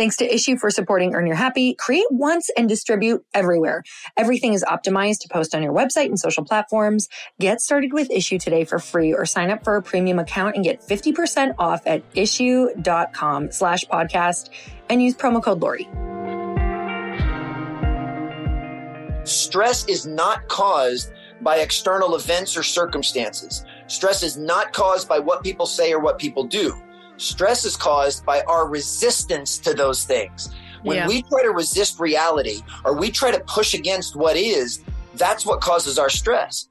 Thanks to Issue for supporting Earn Your Happy. Create once and distribute everywhere. Everything is optimized to post on your website and social platforms. Get started with Issue today for free or sign up for a premium account and get 50% off at issue.com/podcast and use promo code Lori. Stress is not caused by external events or circumstances. Stress is not caused by what people say or what people do. Stress is caused by our resistance to those things. When we try to resist reality or we try to push against what is, that's what causes our stress.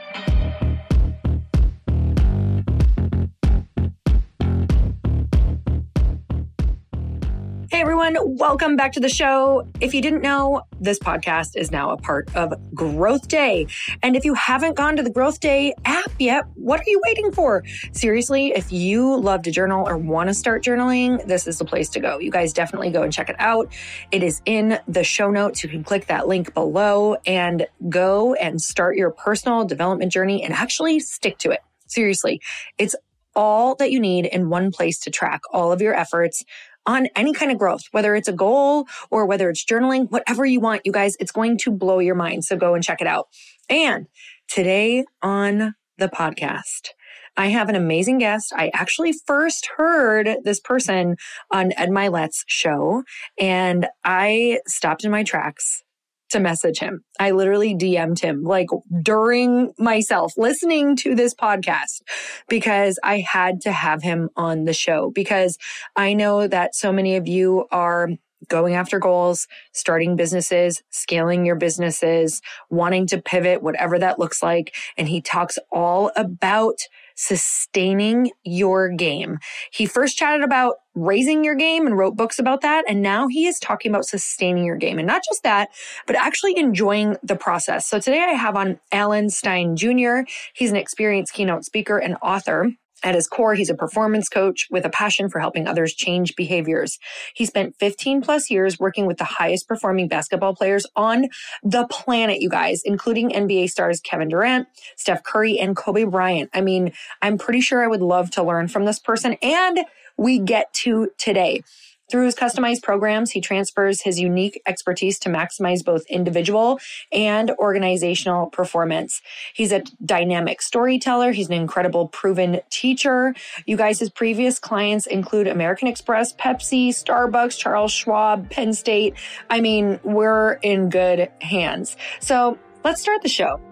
Hey everyone, welcome back to the show. If you didn't know, this podcast is now a part of Growth Day. And if you haven't gone to the Growth Day app yet, what are you waiting for? Seriously, if you love to journal or want to start journaling, this is the place to go. You guys definitely go and check it out. It is in the show notes. You can click that link below and go and start your personal development journey and actually stick to it. Seriously, it's all that you need in one place to track all of your efforts on any kind of growth, whether it's a goal or whether it's journaling, whatever you want, you guys, it's going to blow your mind. So go and check it out. And today on the podcast, I have an amazing guest. I actually first heard this person on Ed Mylett's show, and I stopped in my tracks to message him. I literally DM'd him like during myself listening to this podcast because I had to have him on the show because I know that so many of you are going after goals, starting businesses, scaling your businesses, wanting to pivot, whatever that looks like. And he talks all about sustaining your game. He first chatted about raising your game and wrote books about that. And now he is talking about sustaining your game. And not just that, but actually enjoying the process. So today I have on Alan Stein Jr. He's an experienced keynote speaker and author. At his core, he's a performance coach with a passion for helping others change behaviors. He spent 15 plus years working with the highest performing basketball players on the planet, you guys, including NBA stars Kevin Durant, Steph Curry, and Kobe Bryant. I mean, I'm pretty sure I would love to learn from this person, and we get to today. Through his customized programs, he transfers his unique expertise to maximize both individual and organizational performance. He's a dynamic storyteller. He's an incredible proven teacher. You guys, his previous clients include American Express, Pepsi, Starbucks, Charles Schwab, Penn State. I mean, we're in good hands. So let's start the show.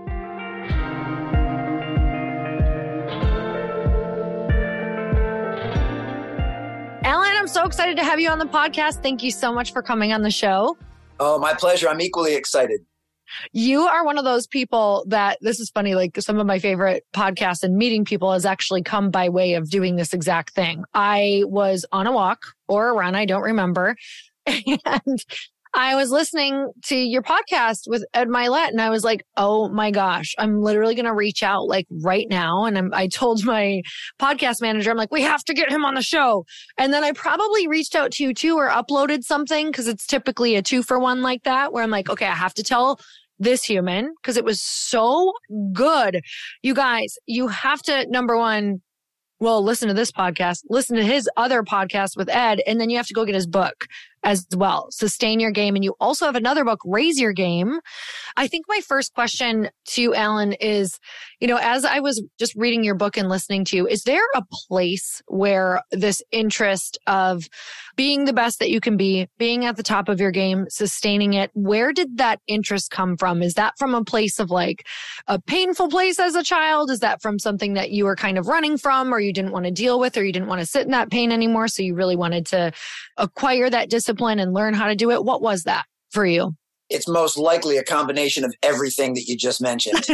Alan, I'm so excited to have you on the podcast. Thank you so much for coming on the show. Oh, my pleasure. I'm equally excited. You are one of those people that, this is funny, like some of my favorite podcasts and meeting people has actually come by way of doing this exact thing. I was on a walk or a run, I don't remember. And I was listening to your podcast with Ed Mylett and I was like, oh my gosh, I'm literally going to reach out like right now. And I told my podcast manager, I'm like, we have to get him on the show. And then I probably reached out to you too or uploaded something because it's typically a 2-for-1 like that where I'm like, okay, I have to tell this human because it was so good. You guys, you have to, number one, well, listen to this podcast, listen to his other podcast with Ed, and then you have to go get his book as well, Sustain Your Game. And you also have another book, Raise Your Game. I think my first question to Alan is, you know, as I was just reading your book and listening to you, is there a place where this interest of being the best that you can be, being at the top of your game, sustaining it, where did that interest come from? Is that from a place of like a painful place as a child? Is that from something that you were kind of running from or you didn't want to deal with or you didn't want to sit in that pain anymore? So you really wanted to acquire that discipline and learn how to do it. What was that for you? It's most likely a combination of everything that you just mentioned.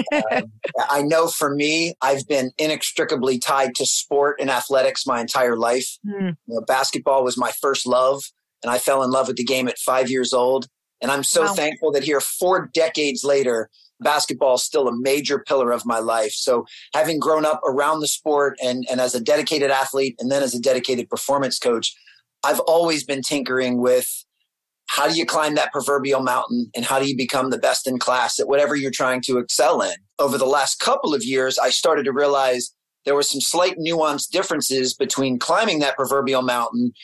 I know for me, I've been inextricably tied to sport and athletics my entire life. You know, basketball was my first love, and I fell in love with the game at 5 years old. And I'm so thankful that here 4 decades later, basketball is still a major pillar of my life. So having grown up around the sport and as a dedicated athlete and then as a dedicated performance coach, I've always been tinkering with how do you climb that proverbial mountain and how do you become the best in class at whatever you're trying to excel in. Over the last couple of years, I started to realize there were some slight nuanced differences between climbing that proverbial mountain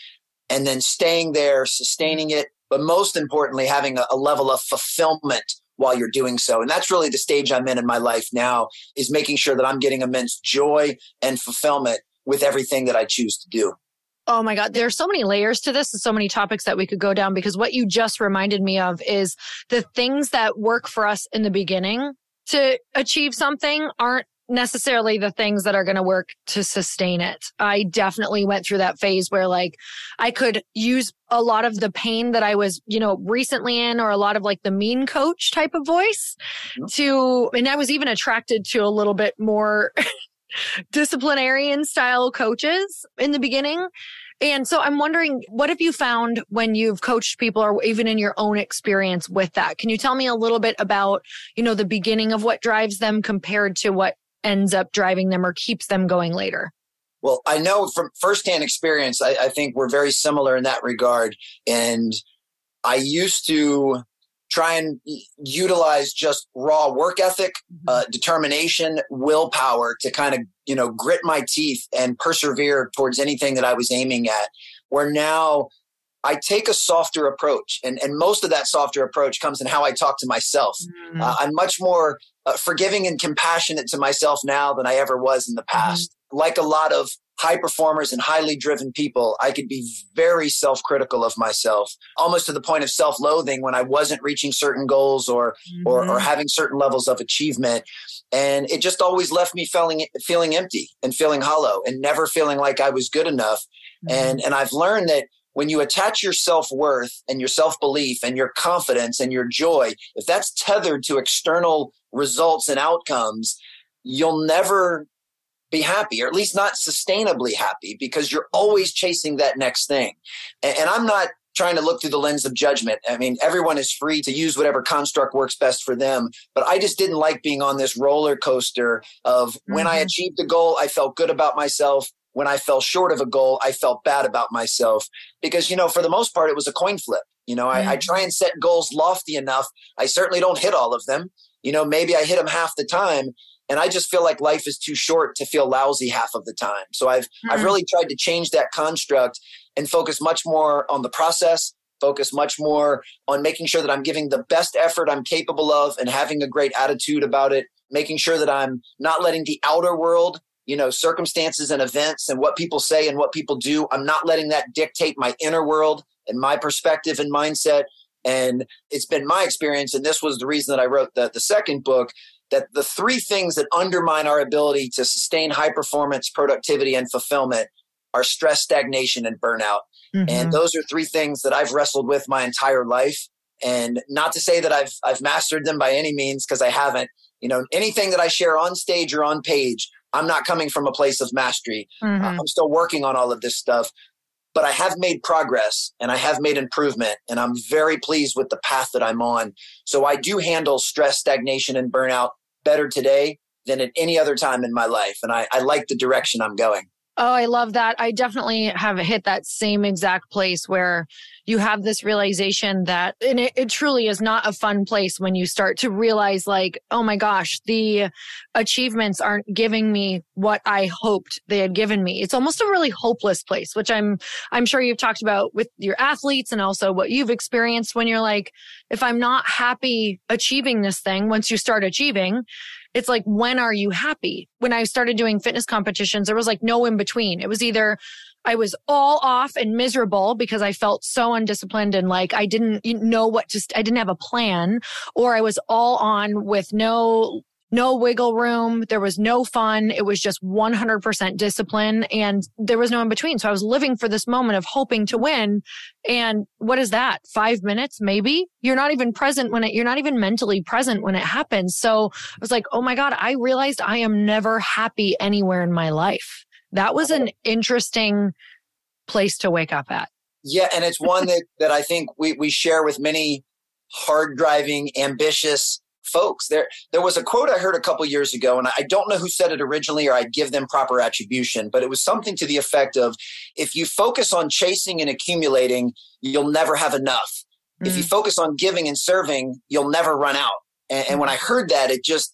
and then staying there, sustaining it, but most importantly, having a level of fulfillment while you're doing so. And that's really the stage I'm in my life now, is making sure that I'm getting immense joy and fulfillment with everything that I choose to do. Oh my God, there's so many layers to this and so many topics that we could go down, because what you just reminded me of is the things that work for us in the beginning to achieve something aren't necessarily the things that are going to work to sustain it. I definitely went through that phase where like I could use a lot of the pain that I was, recently in, or a lot of like the mean coach type of voice and I was even attracted to a little bit more disciplinarian style coaches in the beginning. And so I'm wondering, what have you found when you've coached people, or even in your own experience with that? Can you tell me a little bit about, the beginning of what drives them compared to what ends up driving them or keeps them going later? Well, I know from firsthand experience, I think we're very similar in that regard. And I used to try and utilize just raw work ethic, determination, willpower to kind of, grit my teeth and persevere towards anything that I was aiming at. Where now I take a softer approach, and most of that softer approach comes in how I talk to myself. I'm much more forgiving and compassionate to myself now than I ever was in the past. Like a lot of high performers and highly driven people, I could be very self-critical of myself, almost to the point of self-loathing when I wasn't reaching certain goals or having certain levels of achievement. And it just always left me feeling empty and feeling hollow and never feeling like I was good enough. And I've learned that when you attach your self-worth and your self-belief and your confidence and your joy, if that's tethered to external results and outcomes, you'll never be happy, or at least not sustainably happy, because you're always chasing that next thing. And I'm not trying to look through the lens of judgment. I mean, everyone is free to use whatever construct works best for them. But I just didn't like being on this roller coaster of when I achieved a goal, I felt good about myself. When I fell short of a goal, I felt bad about myself, because, for the most part, it was a coin flip. I try and set goals lofty enough. I certainly don't hit all of them. Maybe I hit them half the time. And I just feel like life is too short to feel lousy half of the time. So I've really tried to change that construct and focus much more on the process, focus much more on making sure that I'm giving the best effort I'm capable of and having a great attitude about it, making sure that I'm not letting the outer world, circumstances and events and what people say and what people do, I'm not letting that dictate my inner world and my perspective and mindset. And it's been my experience, and this was the reason that I wrote the second book, that the three things that undermine our ability to sustain high performance, productivity, and fulfillment are stress, stagnation, and burnout. And those are three things that I've wrestled with my entire life. And not to say that I've mastered them by any means, because I haven't. Anything that I share on stage or on page, I'm not coming from a place of mastery. I'm still working on all of this stuff. But I have made progress and I have made improvement, and I'm very pleased with the path that I'm on. So I do handle stress, stagnation, and burnout better today than at any other time in my life. And I like the direction I'm going. Oh, I love that. I definitely have hit that same exact place where you have this realization that, and it truly is not a fun place when you start to realize like, oh my gosh, the achievements aren't giving me what I hoped they had given me. It's almost a really hopeless place, which I'm sure you've talked about with your athletes and also what you've experienced when you're like, if I'm not happy achieving this thing, once you start achieving, it's like, when are you happy? When I started doing fitness competitions, there was like no in between. It was either I was all off and miserable because I felt so undisciplined and like I didn't know I didn't have a plan, or I was all on with no wiggle room. There was no fun. It was just 100% discipline, and there was no in between. So I was living for this moment of hoping to win. And what is that? 5 minutes, maybe? You're not even you're not even mentally present when it happens. So I was like, oh my God, I realized I am never happy anywhere in my life. That was an interesting place to wake up at. Yeah. And it's one that I think we share with many hard driving, ambitious folks. There was a quote I heard a couple years ago, and I don't know who said it originally, or I'd give them proper attribution, but it was something to the effect of, if you focus on chasing and accumulating, you'll never have enough. If you focus on giving and serving, you'll never run out. And when I heard that,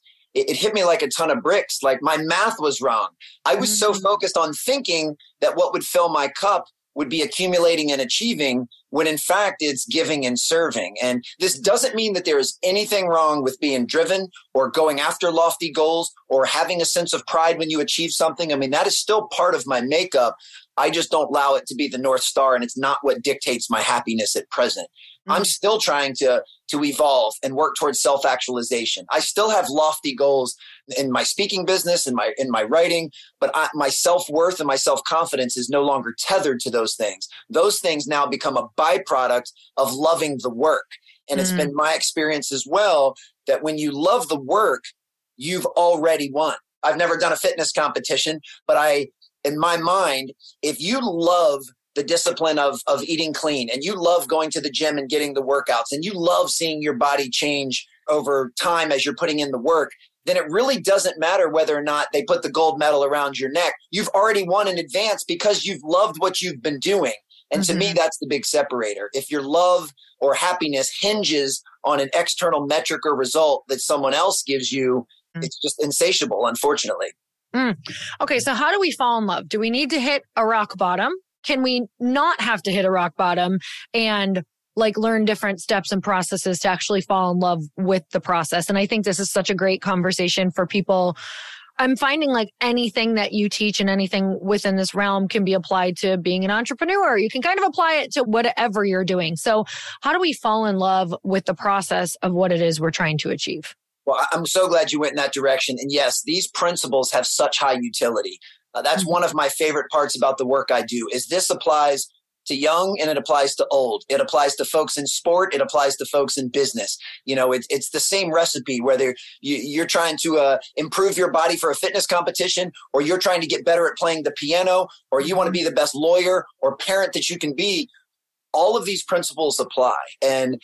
it hit me like a ton of bricks. Like my math was wrong. I was so focused on thinking that what would fill my cup would be accumulating and achieving, when in fact it's giving and serving. And this doesn't mean that there is anything wrong with being driven or going after lofty goals or having a sense of pride when you achieve something. I mean, that is still part of my makeup. I just don't allow it to be the North Star, and it's not what dictates my happiness at present. I'm still trying to evolve and work towards self-actualization. I still have lofty goals in my speaking business, in my writing, but my self-worth and my self-confidence is no longer tethered to those things. Those things now become a byproduct of loving the work. And it's been my experience as well that when you love the work, you've already won. I've never done a fitness competition, but in my mind, if you love the discipline of eating clean, and you love going to the gym and getting the workouts, and you love seeing your body change over time as you're putting in the work, then it really doesn't matter whether or not they put the gold medal around your neck. You've already won in advance because you've loved what you've been doing. And to me, that's the big separator. If your love or happiness hinges on an external metric or result that someone else gives you, it's just insatiable, unfortunately. Okay, so how do we fall in love? Do we need to hit a rock bottom? Can we not have to hit a rock bottom and learn different steps and processes to actually fall in love with the process? And I think this is such a great conversation for people. I'm finding anything that you teach and anything within this realm can be applied to being an entrepreneur. You can kind of apply it to whatever you're doing. So how do we fall in love with the process of what it is we're trying to achieve? Well, I'm so glad you went in that direction. And yes, these principles have such high utility. That's one of my favorite parts about the work I do, is this applies to young and it applies to old. It applies to folks in sport. It applies to folks in business. It's the same recipe, whether you're trying to improve your body for a fitness competition, or you're trying to get better at playing the piano, or you want to be the best lawyer or parent that you can be. All of these principles apply. And,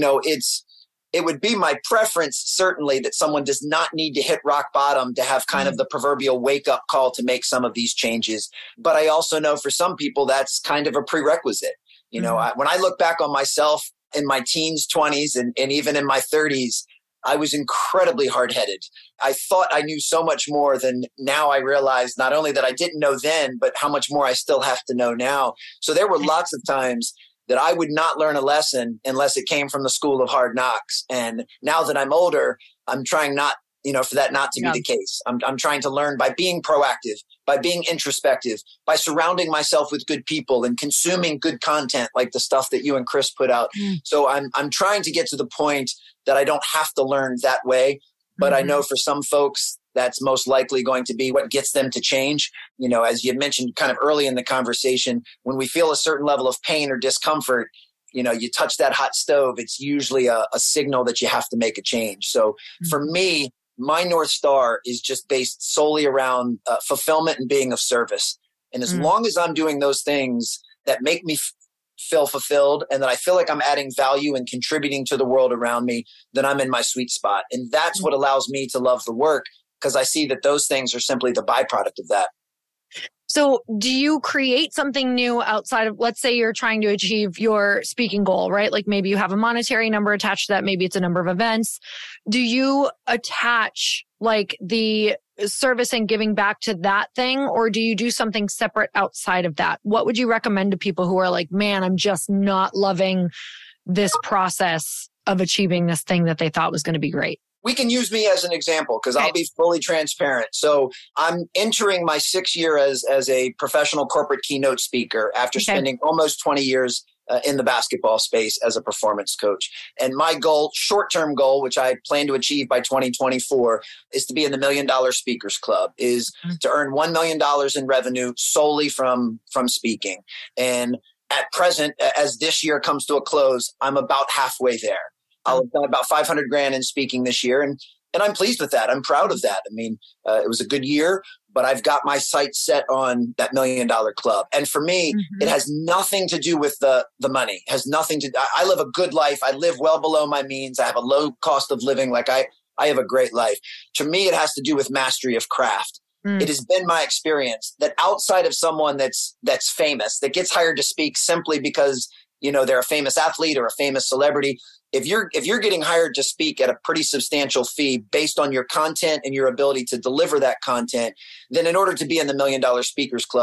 it would be my preference, certainly, that someone does not need to hit rock bottom to have kind of the proverbial wake-up call to make some of these changes. But I also know for some people, that's kind of a prerequisite. When I look back on myself in my teens, 20s, and even in my 30s, I was incredibly hard-headed. I thought I knew so much more than now I realize not only that I didn't know then, but how much more I still have to know now. So there were lots of times that I would not learn a lesson unless it came from the school of hard knocks. And now that I'm older, I'm trying not, for that not to be the case. I'm trying to learn by being proactive, by being introspective, by surrounding myself with good people and consuming good content like the stuff that you and Chris put out. So I'm trying to get to the point that I don't have to learn that way. But I know for some folks, that's most likely going to be what gets them to change. As you mentioned kind of early in the conversation, when we feel a certain level of pain or discomfort, you touch that hot stove, it's usually a signal that you have to make a change. So for me, my North Star is just based solely around fulfillment and being of service. And as long as I'm doing those things that make me feel fulfilled and that I feel like I'm adding value and contributing to the world around me, then I'm in my sweet spot. And that's what allows me to love the work, because I see that those things are simply the byproduct of that. So do you create something new outside of, let's say you're trying to achieve your speaking goal, right? Maybe you have a monetary number attached to that. Maybe it's a number of events. Do you attach the service and giving back to that thing? Or do you do something separate outside of that? What would you recommend to people who are man, I'm just not loving this process of achieving this thing that they thought was going to be great? We can use me as an example because I'll be fully transparent. So I'm entering my 6th year as a professional corporate keynote speaker after spending almost 20 years in the basketball space as a performance coach. And my goal, short-term goal, which I plan to achieve by 2024, is to be in the $1 Million Speakers Club, is to earn $1 million in revenue solely from speaking. And at present, as this year comes to a close, I'm about halfway there. I'll have done about $500,000 in speaking this year. And I'm pleased with that. I'm proud of that. I mean, it was a good year, but I've got my sights set on that $1 Million Club. And for me, it has nothing to do with the money. It has nothing to, I live a good life. I live well below my means. I have a low cost of living. I have a great life. To me, it has to do with mastery of craft. It has been my experience that outside of someone that's famous, that gets hired to speak simply because, they're a famous athlete or a famous celebrity, if you're getting hired to speak at a pretty substantial fee based on your content and your ability to deliver that content, then in order to be in the $1 Million Speakers Club,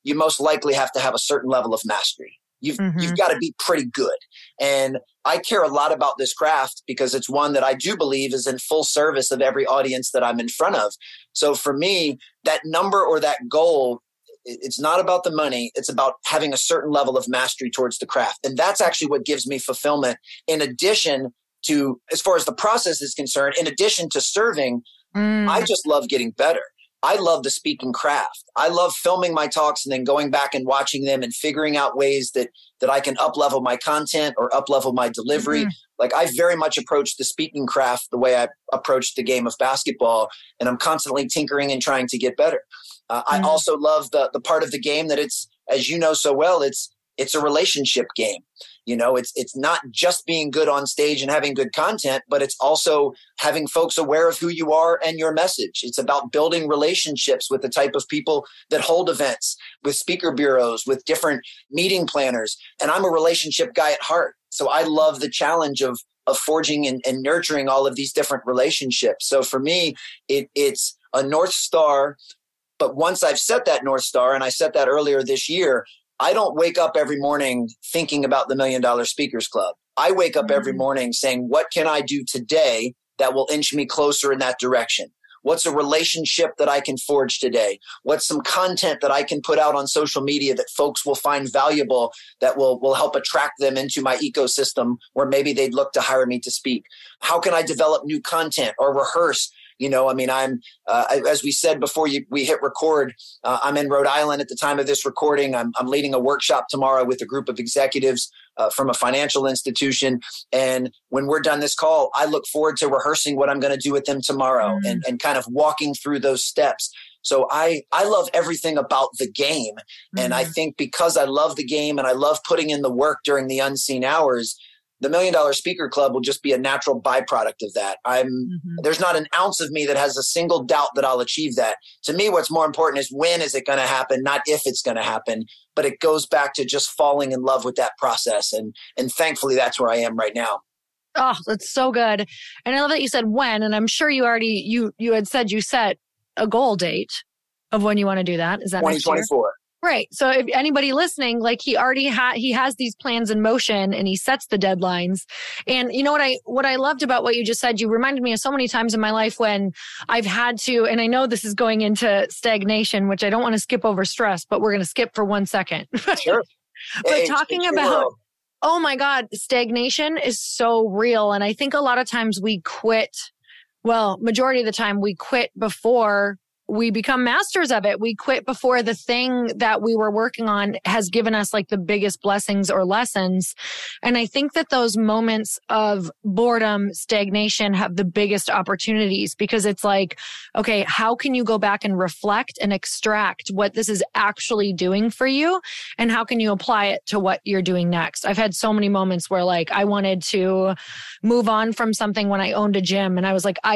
you most likely have to have a certain level of mastery. You've got to be pretty good. And I care a lot about this craft because it's one that I do believe is in full service of every audience that I'm in front of. So for me, that number or that goal, it's not about the money. It's about having a certain level of mastery towards the craft. And that's actually what gives me fulfillment. In addition to, as far as the process is concerned, in addition to serving, I just love getting better. I love the speaking craft. I love filming my talks and then going back and watching them and figuring out ways that I can up-level my content or up-level my delivery. Like I very much approach the speaking craft the way I approach the game of basketball, and I'm constantly tinkering and trying to get better. I also love the part of the game that it's, as you know so well, it's a relationship game. You know, it's not just being good on stage and having good content, but it's also having folks aware of who you are and your message. It's about building relationships with the type of people that hold events, with speaker bureaus, with different meeting planners. And I'm a relationship guy at heart. So I love the challenge of forging and nurturing all of these different relationships. So for me, it's a North Star. But once I've set that North Star, and I set that earlier this year, I don't wake up every morning thinking about the $1 Million Speakers Club. I wake up every morning saying, what can I do today that will inch me closer in that direction? What's a relationship that I can forge today? What's some content that I can put out on social media that folks will find valuable, that will help attract them into my ecosystem where maybe they'd look to hire me to speak? How can I develop new content or rehearse? You know, I mean, I'm, as we said before we hit record, I'm in Rhode Island at the time of this recording. I'm leading a workshop tomorrow with a group of executives from a financial institution. And when we're done this call, I look forward to rehearsing what I'm going to do with them tomorrow and kind of walking through those steps. So I love everything about the game. And I think because I love the game and I love putting in the work during the unseen hours, the $1 Million Speaker Club will just be a natural byproduct of that. There's not an ounce of me that has a single doubt that I'll achieve that. To me, what's more important is when is it going to happen, not if it's going to happen. But it goes back to just falling in love with that process. And thankfully, that's where I am right now. Oh, that's so good. And I love that you said when, and I'm sure you already, you had said you set a goal date of when you want to do that. Is that 2024? Right. So if anybody listening, like he has these plans in motion and he sets the deadlines. And you know what I loved about what you just said, you reminded me of so many times in my life when I've had to, and I know this is going into stagnation, which I don't want to skip over stress, but we're going to skip for 1 second. Sure. But talking about, oh my God, stagnation is so real. And I think a lot of times we quit. Well, majority of the time we quit before we become masters of it. We quit before the thing that we were working on has given us like the biggest blessings or lessons. And I think that those moments of boredom, stagnation have the biggest opportunities because it's like, okay, how can you go back and reflect and extract what this is actually doing for you? And how can you apply it to what you're doing next? I've had so many moments where like I wanted to move on from something when I owned a gym and I was like, I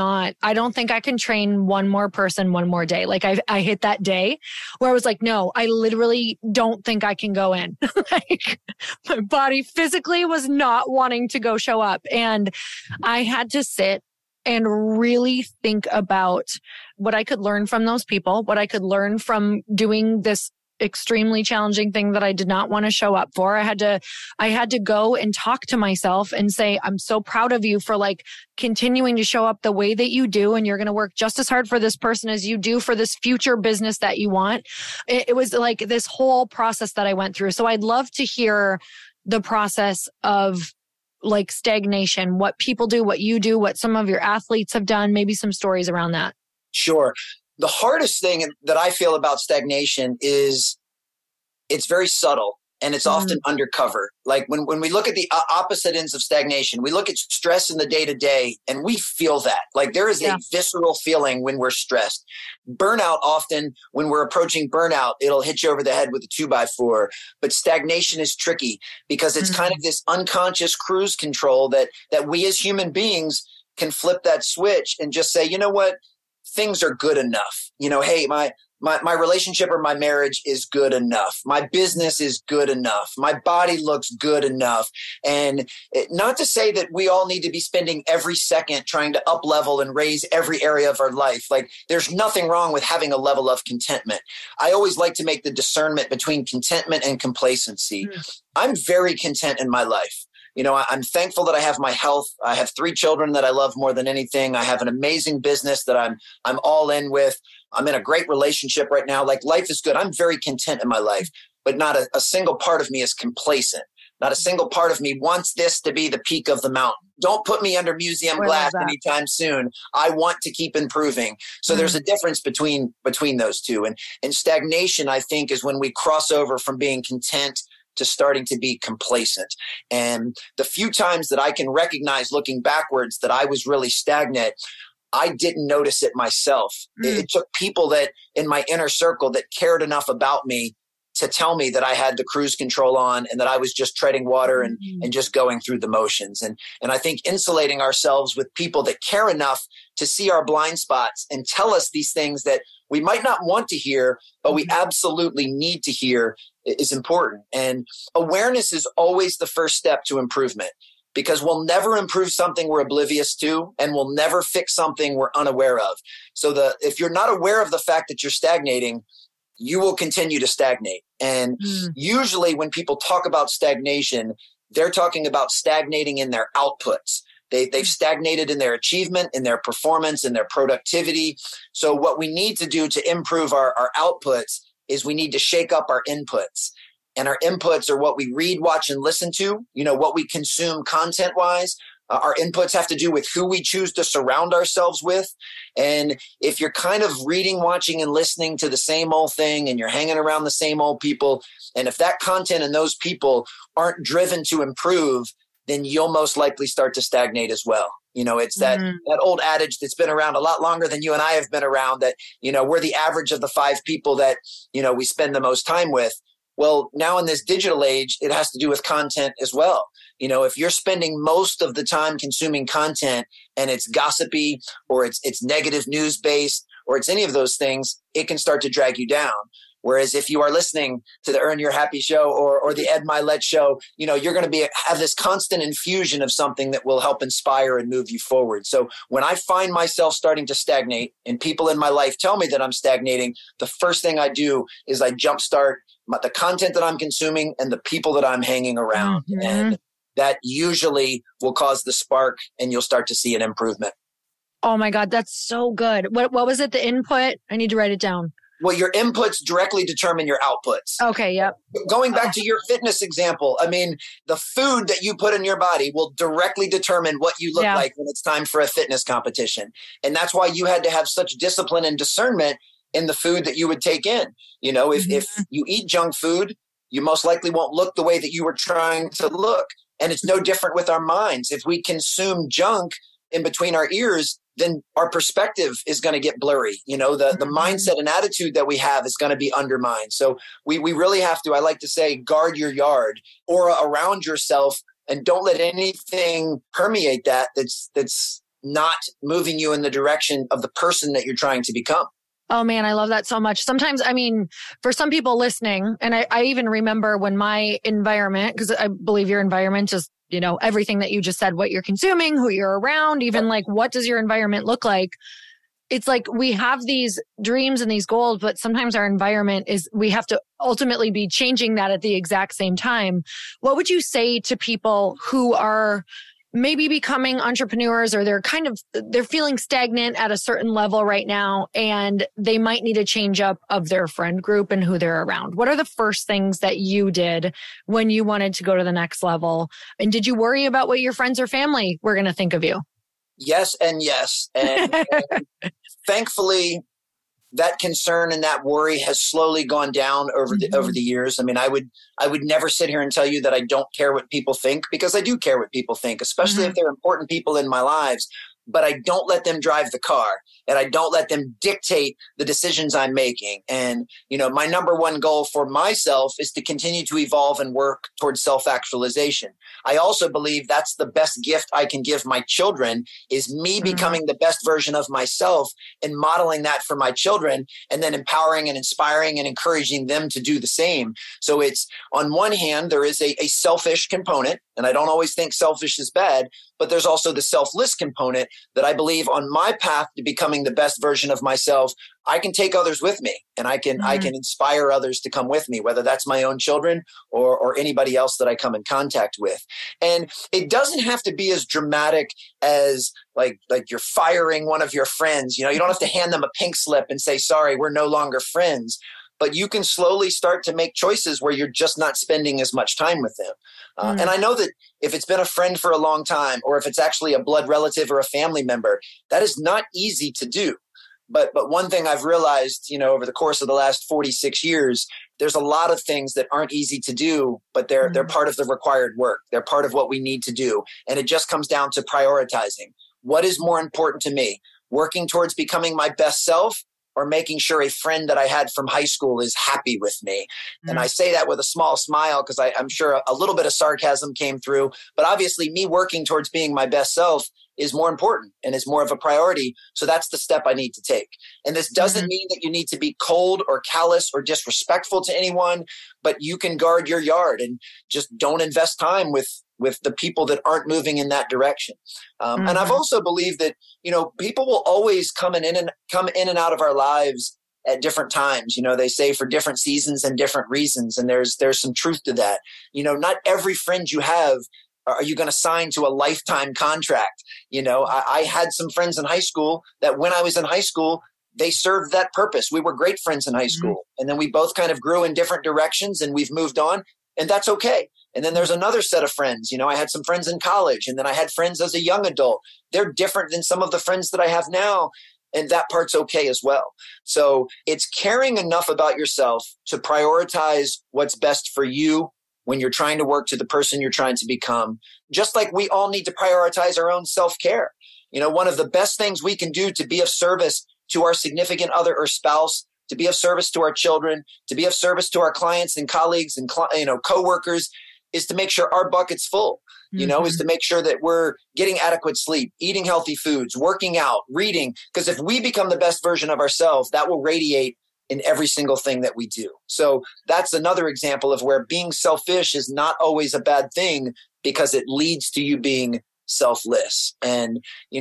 don't think I can train one more person one more day. Like I hit that day where I was like, no, I literally don't think I can go in. Like my body physically was not wanting to go show up. And I had to sit and really think about what I could learn from those people, what I could learn from doing this extremely challenging thing that I did not want to show up for. I had to go and talk to myself and say, I'm so proud of you for like continuing to show up the way that you do. And you're going to work just as hard for this person as you do for this future business that you want. It was like this whole process that I went through. So I'd love to hear the process of like stagnation, what people do, what you do, what some of your athletes have done, maybe some stories around that. Sure. The hardest thing that I feel about stagnation is it's very subtle and it's often undercover. Like when we look at the opposite ends of stagnation, we look at stress in the day-to-day and we feel that. Like there is a visceral feeling when we're stressed. Burnout often, when we're approaching burnout, it'll hit you over the head with a 2x4. But stagnation is tricky because it's kind of this unconscious cruise control that we as human beings can flip that switch and just say, you know what? Things are good enough. You know, hey, my my relationship or my marriage is good enough. My business is good enough. My body looks good enough. And not to say that we all need to be spending every second trying to up level and raise every area of our life. Like, there's nothing wrong with having a level of contentment. I always like to make the discernment between contentment and complacency. I'm very content in my life. You know, I'm thankful that I have my health. I have 3 children that I love more than anything. I have an amazing business that I'm all in with. I'm in a great relationship right now. Like, life is good. I'm very content in my life, but not a single part of me is complacent. Not a single part of me wants this to be the peak of the mountain. Don't put me under museum glass anytime soon. I want to keep improving. So there's a difference between those two. And stagnation, I think, is when we cross over from being content to starting to be complacent. And the few times that I can recognize looking backwards that I was really stagnant, I didn't notice it myself. It took people that in my inner circle that cared enough about me to tell me that I had the cruise control on and that I was just treading water and just going through the motions. And I think insulating ourselves with people that care enough to see our blind spots and tell us these things that we might not want to hear, but we absolutely need to hear is important. And awareness is always the first step to improvement, because we'll never improve something we're oblivious to, and we'll never fix something we're unaware of. So if you're not aware of the fact that you're stagnating, you will continue to stagnate. And usually when people talk about stagnation, they're talking about stagnating in their outputs. They've stagnated in their achievement, in their performance, in their productivity. So what we need to do to improve our outputs is we need to shake up our inputs. And our inputs are what we read, watch, and listen to, you know, what we consume content-wise. Our inputs have to do with who we choose to surround ourselves with. And if you're kind of reading, watching, and listening to the same old thing, and you're hanging around the same old people, and if that content and those people aren't driven to improve, then you'll most likely start to stagnate as well. You know, it's that old adage that's been around a lot longer than you and I have been around, that, you know, we're the average of the 5 people that, you know, we spend the most time with. Well, now in this digital age, it has to do with content as well. You know, if you're spending most of the time consuming content and it's gossipy, or it's negative news based, or it's any of those things, it can start to drag you down. Whereas if you are listening to the Earn Your Happy show or the Ed Mylett show, you know, you're going to have this constant infusion of something that will help inspire and move you forward. So when I find myself starting to stagnate and people in my life tell me that I'm stagnating, the first thing I do is I jumpstart the content that I'm consuming and the people that I'm hanging around. And that usually will cause the spark, and you'll start to see an improvement. Oh my God, that's so good. What was it? The input? I need to write it down. Well, your inputs directly determine your outputs. Okay, yep. Going back to your fitness example, I mean, the food that you put in your body will directly determine what you look like when it's time for a fitness competition. And that's why you had to have such discipline and discernment in the food that you would take in. You know, if you eat junk food, you most likely won't look the way that you were trying to look. And it's no different with our minds. If we consume junk in between our ears, then our perspective is going to get blurry. You know, the mindset and attitude that we have is going to be undermined. So we really have to, I like to say, guard your yard, aura around yourself, and don't let anything permeate that's not moving you in the direction of the person that you're trying to become. Oh man, I love that so much. Sometimes, I mean, for some people listening, and I even remember when my environment, because I believe your environment is, you know, everything that you just said, what you're consuming, who you're around, even like, what does your environment look like? It's like we have these dreams and these goals, but sometimes our environment we have to ultimately be changing that at the exact same time. What would you say to people who are maybe becoming entrepreneurs, or they're feeling stagnant at a certain level right now, and they might need a change up of their friend group and who they're around? What are the first things that you did when you wanted to go to the next level? And did you worry about what your friends or family were going to think of you? Yes and yes. And thankfully, that concern and that worry has slowly gone down over the years. I mean, I would never sit here and tell you that I don't care what people think, because I do care what people think, especially if they're important people in my lives. but I don't let them drive the car, and I don't let them dictate the decisions I'm making. And, my number one goal for myself is to continue to evolve and work towards self-actualization. I also believe that's the best gift I can give my children, is me becoming the best version of myself and modeling that for my children, and then empowering and inspiring and encouraging them to do the same. So it's, on one hand, there is a selfish component, and I don't always think selfish is bad, but there's also the selfless component that I believe on my path to becoming the best version of myself, I can take others with me, and I can inspire others to come with me, whether that's my own children or anybody else that I come in contact with. And it doesn't have to be as dramatic as like you're firing one of your friends. You don't have to hand them a pink slip and say, sorry, we're no longer friends. But you can slowly start to make choices where you're just not spending as much time with them. And I know that if it's been a friend for a long time, or if it's actually a blood relative or a family member, that is not easy to do. But one thing I've realized, over the course of the last 46 years, there's a lot of things that aren't easy to do, but they're part of the required work. They're part of what we need to do. And it just comes down to prioritizing. What is more important to me? Working towards becoming my best self, or making sure a friend that I had from high school is happy with me? And I say that with a small smile, because I'm sure a little bit of sarcasm came through. But obviously, me working towards being my best self is more important and is more of a priority. So that's the step I need to take. And this doesn't mean that you need to be cold or callous or disrespectful to anyone, but you can guard your yard and just don't invest time with the people that aren't moving in that direction. And I've also believed that, people will always come in and out of our lives at different times. They say for different seasons and different reasons. And there's some truth to that. Not every friend you have are you going to sign to a lifetime contract. I had some friends in high school that when I was in high school, they served that purpose. We were great friends in high school. And then we both kind of grew in different directions, and we've moved on, and that's okay. And then there's another set of friends. I had some friends in college, and then I had friends as a young adult. They're different than some of the friends that I have now. And that part's okay as well. So it's caring enough about yourself to prioritize what's best for you when you're trying to work to the person you're trying to become. Just like we all need to prioritize our own self-care. One of the best things we can do to be of service to our significant other or spouse, to be of service to our children, to be of service to our clients and colleagues and coworkers, is to make sure our bucket's full. Is to make sure that we're getting adequate sleep, eating healthy foods, working out, reading. Because if we become the best version of ourselves, that will radiate in every single thing that we do. So that's another example of where being selfish is not always a bad thing, because it leads to you being selfless. And,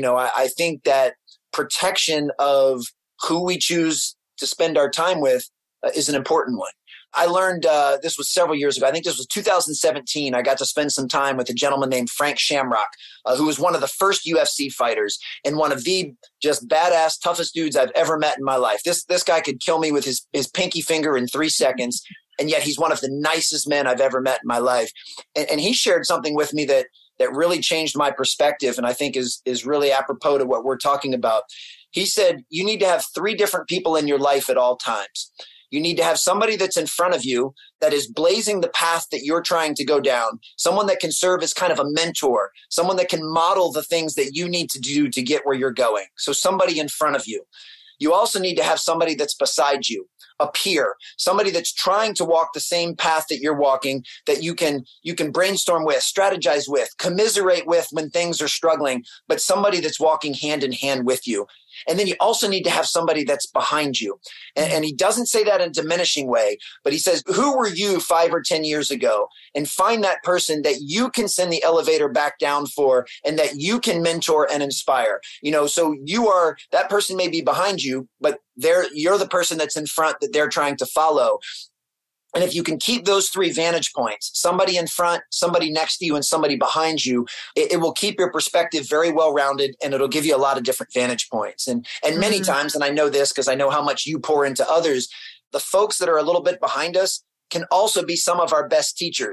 I think that protection of who we choose to spend our time with is an important one. I learned this was several years ago. I think this was 2017. I got to spend some time with a gentleman named Frank Shamrock, who was one of the first UFC fighters and one of the just badass, toughest dudes I've ever met in my life. This guy could kill me with his pinky finger in 3 seconds, and yet he's one of the nicest men I've ever met in my life. And he shared something with me that really changed my perspective, and I think is really apropos to what we're talking about. He said, you need to have 3 different people in your life at all times. You need to have somebody that's in front of you that is blazing the path that you're trying to go down, someone that can serve as kind of a mentor, someone that can model the things that you need to do to get where you're going. So somebody in front of you. You also need to have somebody that's beside you, a peer, somebody that's trying to walk the same path that you're walking, that you can brainstorm with, strategize with, commiserate with when things are struggling, but somebody that's walking hand in hand with you. And then you also need to have somebody that's behind you. And he doesn't say that in a diminishing way, but he says, who were you 5 or 10 years ago? And find that person that you can send the elevator back down for, and that you can mentor and inspire. So that person may be behind you, but you're the person that's in front that they're trying to follow. And if you can keep those 3 vantage points, somebody in front, somebody next to you, and somebody behind you, it will keep your perspective very well-rounded, and it'll give you a lot of different vantage points. And many times, and I know this because I know how much you pour into others, the folks that are a little bit behind us can also be some of our best teachers.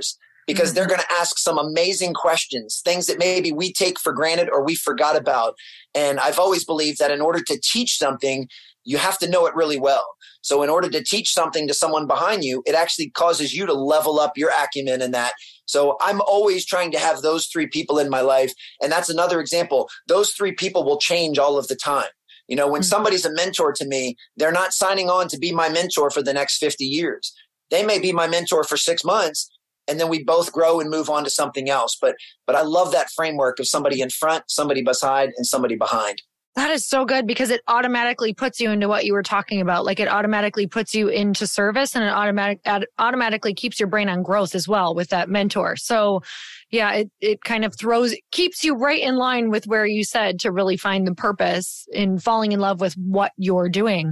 because they're going to ask some amazing questions, things that maybe we take for granted or we forgot about. And I've always believed that in order to teach something, you have to know it really well. So in order to teach something to someone behind you, it actually causes you to level up your acumen in that. So I'm always trying to have those three people in my life. And that's another example. Those three people will change all of the time. You know, when somebody's a mentor to me, they're not signing on to be my mentor for the next 50 years. They may be my mentor for 6 months, and then we both grow and move on to something else. But I love that framework of somebody in front, somebody beside, and somebody behind. That is so good because it automatically puts you into what you were talking about. Like it automatically puts you into service, and it automatically keeps your brain on growth as well with that mentor. So yeah, it kind of keeps you right in line with where you said to really find the purpose in falling in love with what you're doing.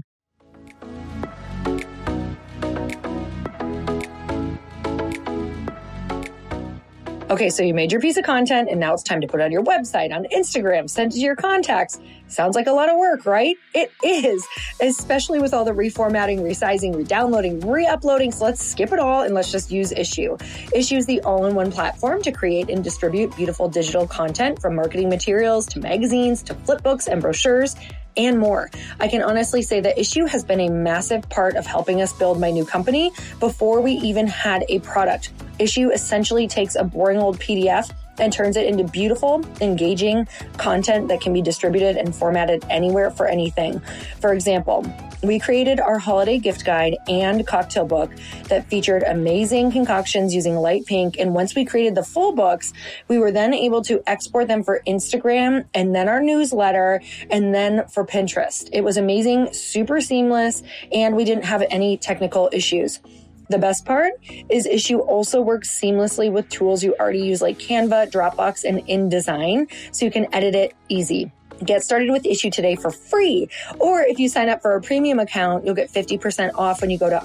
Okay, so you made your piece of content and now it's time to put it on your website, on Instagram, send it to your contacts. Sounds like a lot of work, right? It is, especially with all the reformatting, resizing, redownloading, re-uploading. So let's skip it all and let's just use Issuu. Issuu is the all-in-one platform to create and distribute beautiful digital content, from marketing materials to magazines to flipbooks and brochures and more. I can honestly say that Issuu has been a massive part of helping us build my new company before we even had a product. Issuu essentially takes a boring old PDF and turns it into beautiful, engaging content that can be distributed and formatted anywhere for anything. For example, we created our holiday gift guide and cocktail book that featured amazing concoctions using light pink. And once we created the full books, we were then able to export them for Instagram and then our newsletter and then for Pinterest. It was amazing, super seamless, and we didn't have any technical issues. The best part is Issuu also works seamlessly with tools you already use like Canva, Dropbox, and InDesign, so you can edit it easy. Get started with Issuu today for free. Or if you sign up for a premium account, you'll get 50% off when you go to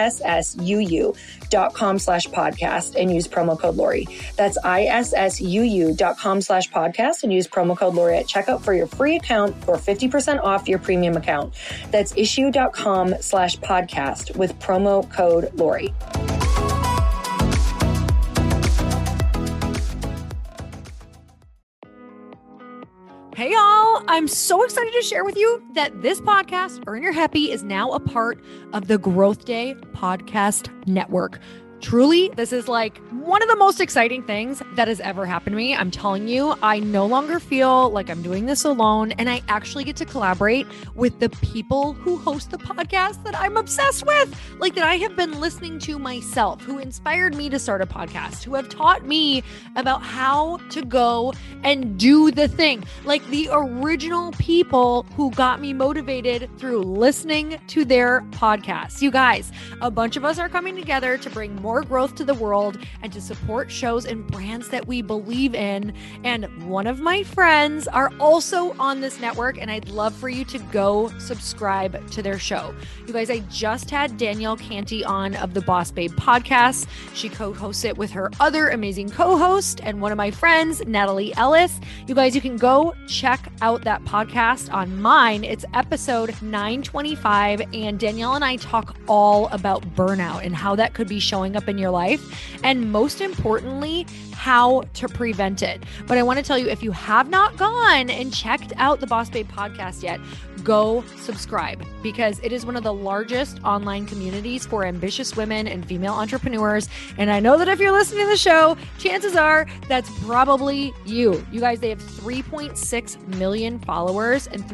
issuu.com/podcast and use promo code Lori. That's issuu.com/podcast and use promo code Lori at checkout for your free account or 50% off your premium account. That's issuu.com/podcast with promo code Lori. Hey y'all, I'm so excited to share with you that this podcast, Earn Your Happy, is now a part of the Growth Day Podcast Network. Truly, this is like one of the most exciting things that has ever happened to me. I'm telling you, I no longer feel like I'm doing this alone, and I actually get to collaborate with the people who host the podcast that I'm obsessed with, like that I have been listening to myself, who inspired me to start a podcast, who have taught me about how to go and do the thing, like the original people who got me motivated through listening to their podcasts. You guys, a bunch of us are coming together to bring more growth to the world and to support shows and brands that we believe in. And one of my friends are also on this network, and I'd love for you to go subscribe to their show. You guys, I just had Danielle Canty on of the Boss Babe podcast. She co-hosts it with her other amazing co-host and one of my friends, Natalie Ellis. You guys, you can go check out that podcast on mine. It's episode 925, and Danielle and I talk all about burnout and how that could be showing up in your life, and most importantly, how to prevent it. But I want to tell you, if you have not gone and checked out the Boss Babe podcast yet, go subscribe, because it is one of the largest online communities for ambitious women and female entrepreneurs. And I know that if you're listening to the show, chances are that's probably you. You guys, they have 3.6 million followers and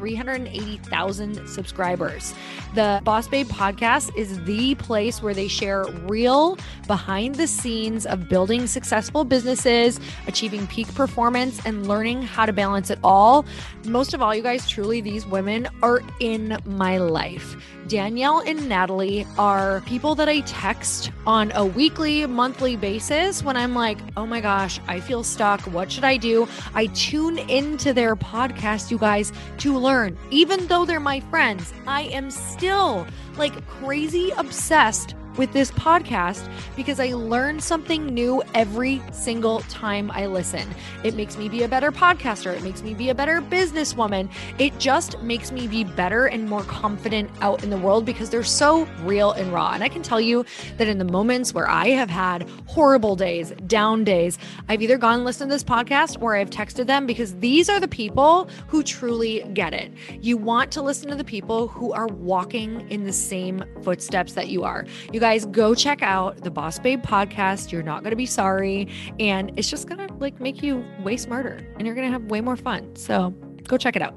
380,000 subscribers. The Boss Babe podcast is the place where they share real behind the scenes of building successful businesses, achieving peak performance, and learning how to balance it all. Most of all, you guys, truly, these women are in my life. Danielle and Natalie are people that I text on a weekly, monthly basis when I'm like, oh my gosh, I feel stuck. What should I do? I tune into their podcast, you guys, to learn. Even though they're my friends, I am still like crazy obsessed with this podcast because I learn something new every single time I listen. It makes me be a better podcaster. It makes me be a better businesswoman. It just makes me be better and more confident out in the world because they're so real and raw. And I can tell you that in the moments where I have had horrible days, down days, I've either gone and listened to this podcast or I've texted them because these are the people who truly get it. You want to listen to the people who are walking in the same footsteps that you are. You guys go check out the Boss Babe podcast. You're not going to be sorry. And it's just going to make you way smarter and you're going to have way more fun. So go check it out.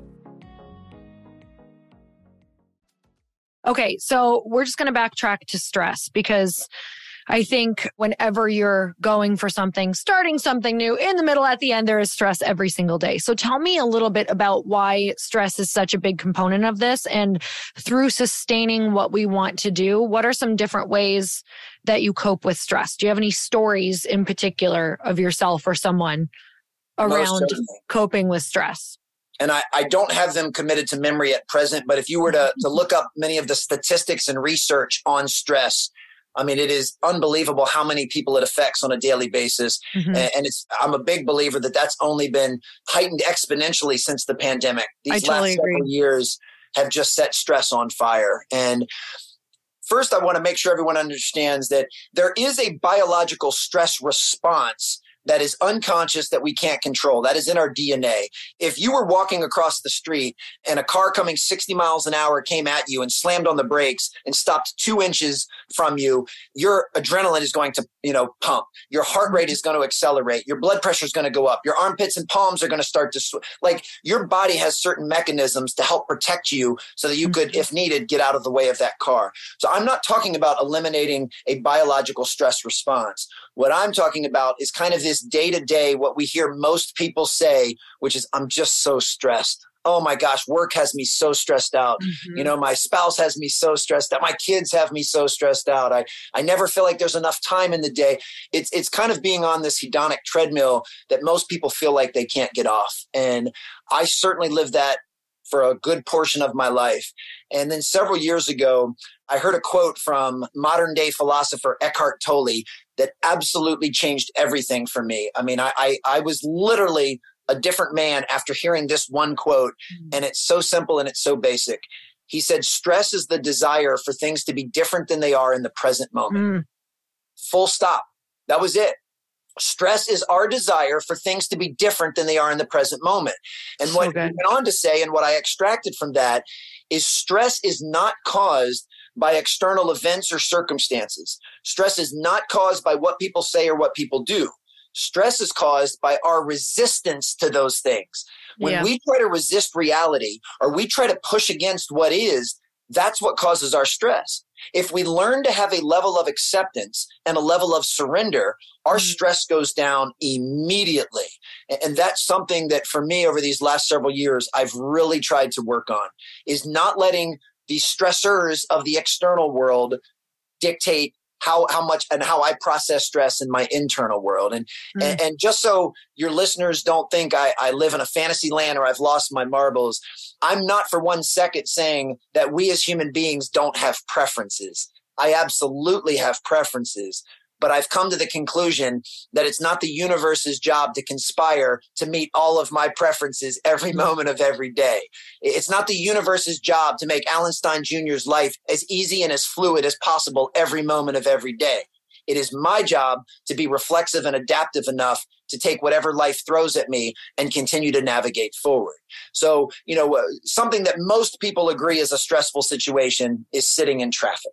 Okay. So we're just going to backtrack to stress because I think whenever you're going for something, starting something new, in the middle, at the end, there is stress every single day. So tell me a little bit about why stress is such a big component of this. And through sustaining what we want to do, what are some different ways that you cope with stress? Do you have any stories in particular of yourself or someone around coping with stress? And I don't have them committed to memory at present, but if you were to look up many of the statistics and research on stress, I mean, it is unbelievable how many people it affects on a daily basis. Mm-hmm. And I'm a big believer that that's only been heightened exponentially since the pandemic. These last several years have just set stress on fire. And first, I want to make sure everyone understands that there is a biological stress response that is unconscious that we can't control. That is in our DNA. If you were walking across the street and a car coming 60 miles an hour came at you and slammed on the brakes and stopped 2 inches from you, your adrenaline is going to, pump. Your heart rate is going to accelerate. Your blood pressure is going to go up. Your armpits and palms are going to start to your body has certain mechanisms to help protect you so that you could, if needed, get out of the way of that car. So I'm not talking about eliminating a biological stress response. What I'm talking about is kind of this day-to-day, what we hear most people say, which is, I'm just so stressed. Oh my gosh, work has me so stressed out. Mm-hmm. My spouse has me so stressed out. My kids have me so stressed out. I never feel like there's enough time in the day. It's kind of being on this hedonic treadmill that most people feel like they can't get off. And I certainly lived that for a good portion of my life. And then several years ago, I heard a quote from modern day philosopher Eckhart Tolle that absolutely changed everything for me. I mean, I was literally a different man after hearing this one quote, and it's so simple and it's so basic. He said, stress is the desire for things to be different than they are in the present moment. Full stop. That was it. Stress is our desire for things to be different than they are in the present moment. And what he went on to say, and what I extracted from that, is stress is not caused by external events or circumstances. Stress is not caused by what people say or what people do. Stress is caused by our resistance to those things. When we try to resist reality or we try to push against what is, that's what causes our stress. If we learn to have a level of acceptance and a level of surrender, our stress goes down immediately. And that's something that for me over these last several years, I've really tried to work on, is not letting the stressors of the external world dictate how much and how I process stress in my internal world. And just so your listeners don't think I live in a fantasy land or I've lost my marbles, I'm not for 1 second saying that we as human beings don't have preferences. I absolutely have preferences. But I've come to the conclusion that it's not the universe's job to conspire to meet all of my preferences every moment of every day. It's not the universe's job to make Alan Stein Jr.'s life as easy and as fluid as possible every moment of every day. It is my job to be reflexive and adaptive enough to take whatever life throws at me and continue to navigate forward. So, something that most people agree is a stressful situation is sitting in traffic.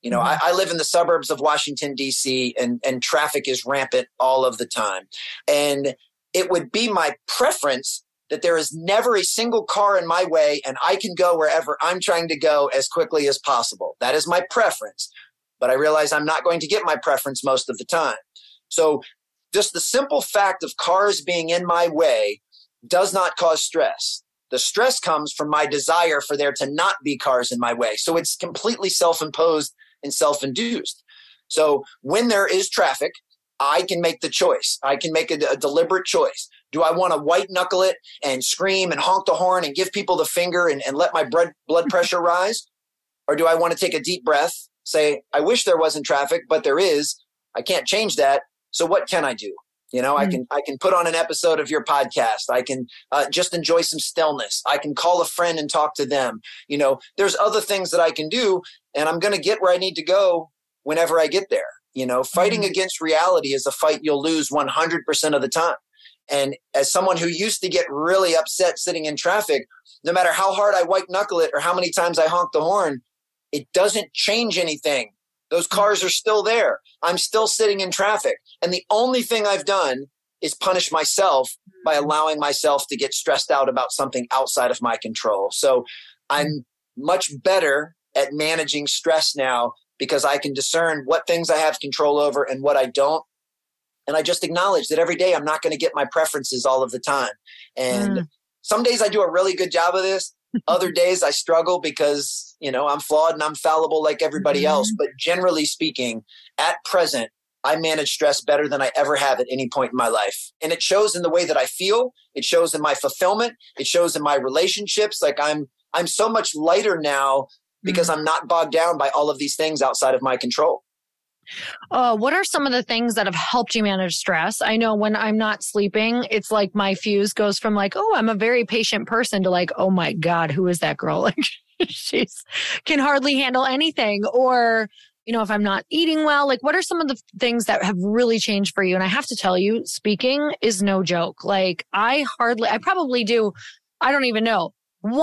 I live in the suburbs of Washington, D.C., and traffic is rampant all of the time. And it would be my preference that there is never a single car in my way and I can go wherever I'm trying to go as quickly as possible. That is my preference. But I realize I'm not going to get my preference most of the time. So just the simple fact of cars being in my way does not cause stress. The stress comes from my desire for there to not be cars in my way. So it's completely self-imposed and self-induced. So when there is traffic, I can make the choice. I can make a deliberate choice. Do I want to white knuckle it and scream and honk the horn and give people the finger and let my blood pressure rise? Or do I want to take a deep breath say, I wish there wasn't traffic, but there is. I can't change that. So what can I do? I can put on an episode of your podcast. I can just enjoy some stillness. I can call a friend and talk to them. There's other things that I can do, and I'm going to get where I need to go whenever I get there. Fighting against reality is a fight you'll lose 100% of the time. And as someone who used to get really upset sitting in traffic, no matter how hard I white knuckle it or how many times I honk the horn, it doesn't change anything. Those cars are still there. I'm still sitting in traffic. And the only thing I've done is punish myself by allowing myself to get stressed out about something outside of my control. So I'm much better at managing stress now because I can discern what things I have control over and what I don't. And I just acknowledge that every day I'm not going to get my preferences all of the time. And some days I do a really good job of this. Other days I struggle because, I'm flawed and I'm fallible like everybody else. But generally speaking, at present, I manage stress better than I ever have at any point in my life. And it shows in the way that I feel. It shows in my fulfillment. It shows in my relationships. Like I'm so much lighter now because I'm not bogged down by all of these things outside of my control. What are some of the things that have helped you manage stress? I know when I'm not sleeping, it's like my fuse goes from like, oh, I'm a very patient person to like, oh my God, who is that girl? Like she's can hardly handle anything. Or, if I'm not eating well, like what are some of the things that have really changed for you? And I have to tell you, speaking is no joke. Like I probably do, I don't even know,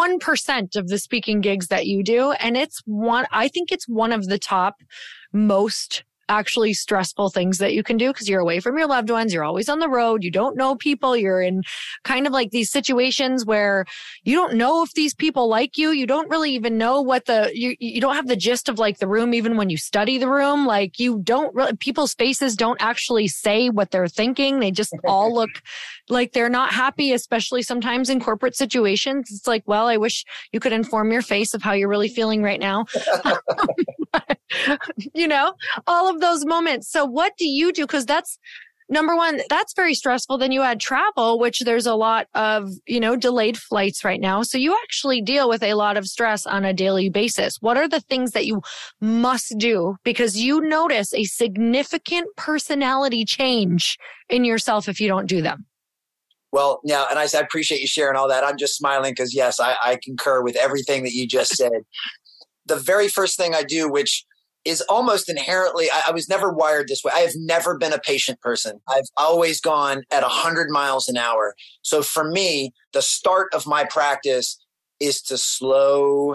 1% of the speaking gigs that you do. And I think it's one of the top most actually stressful things that you can do because you're away from your loved ones. You're always on the road. You don't know people. You're in kind of like these situations where you don't know if these people like you. You don't really even know you don't have the gist of like the room, even when you study the room. Like you don't really, people's faces don't actually say what they're thinking. They just all look like they're not happy, especially sometimes in corporate situations. It's like, well, I wish you could inform your face of how you're really feeling right now. All of those moments. So what do you do? Because that's number one, that's very stressful. Then you add travel, which there's a lot of, delayed flights right now. So you actually deal with a lot of stress on a daily basis. What are the things that you must do? Because you notice a significant personality change in yourself if you don't do them. Well, yeah, and I appreciate you sharing all that. I'm just smiling because, yes, I concur with everything that you just said. The very first thing I do, which is almost inherently, I was never wired this way. I have never been a patient person. I've always gone at 100 miles an hour. So for me, the start of my practice is to slow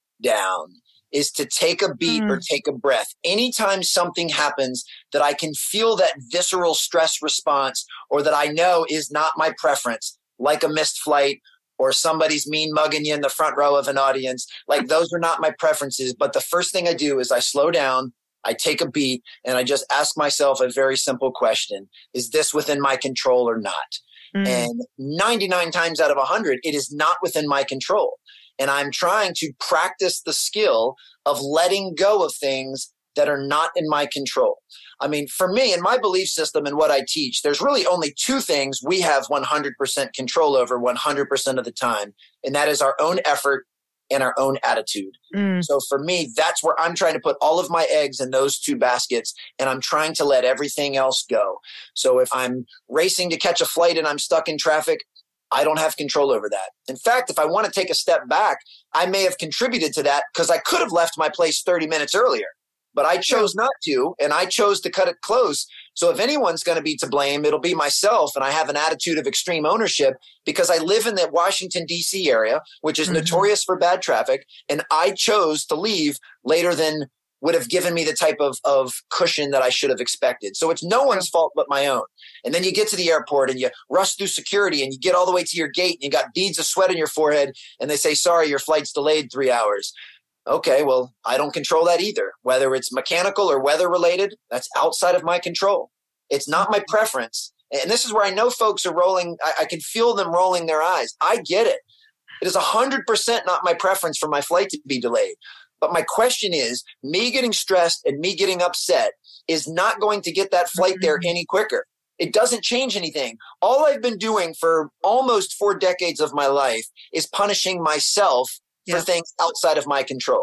down, is to take a beat or take a breath. Anytime something happens that I can feel that visceral stress response or that I know is not my preference, like a missed flight or somebody's mean mugging you in the front row of an audience. Like those are not my preferences. But the first thing I do is I slow down, I take a beat, and I just ask myself a very simple question. Is this within my control or not? And 99 times out of 100, it is not within my control. And I'm trying to practice the skill of letting go of things that are not in my control. I mean, for me, in my belief system and what I teach, there's really only two things we have 100% control over 100% of the time. And that is our own effort and our own attitude. So for me, that's where I'm trying to put all of my eggs in those two baskets. And I'm trying to let everything else go. So if I'm racing to catch a flight and I'm stuck in traffic, I don't have control over that. In fact, if I want to take a step back, I may have contributed to that because I could have left my place 30 minutes earlier. But I chose not to, and I chose to cut it close. So if anyone's going to be to blame, it'll be myself. And I have an attitude of extreme ownership because I live in the Washington, D.C. area, which is notorious for bad traffic. And I chose to leave later than would have given me the type of cushion that I should have expected. So it's no one's fault but my own. And then you get to the airport and you rush through security and you get all the way to your gate and you got beads of sweat on your forehead and they say, sorry, your flight's delayed 3 hours. Okay, well, I don't control that either. Whether it's mechanical or weather related, that's outside of my control. It's not my preference. And this is where I know folks are rolling. I can feel them rolling their eyes. I get it. It is 100% not my preference for my flight to be delayed. But my question is, me getting stressed and me getting upset is not going to get that flight there any quicker. It doesn't change anything. All I've been doing for almost 4 decades of my life is punishing myself for things outside of my control.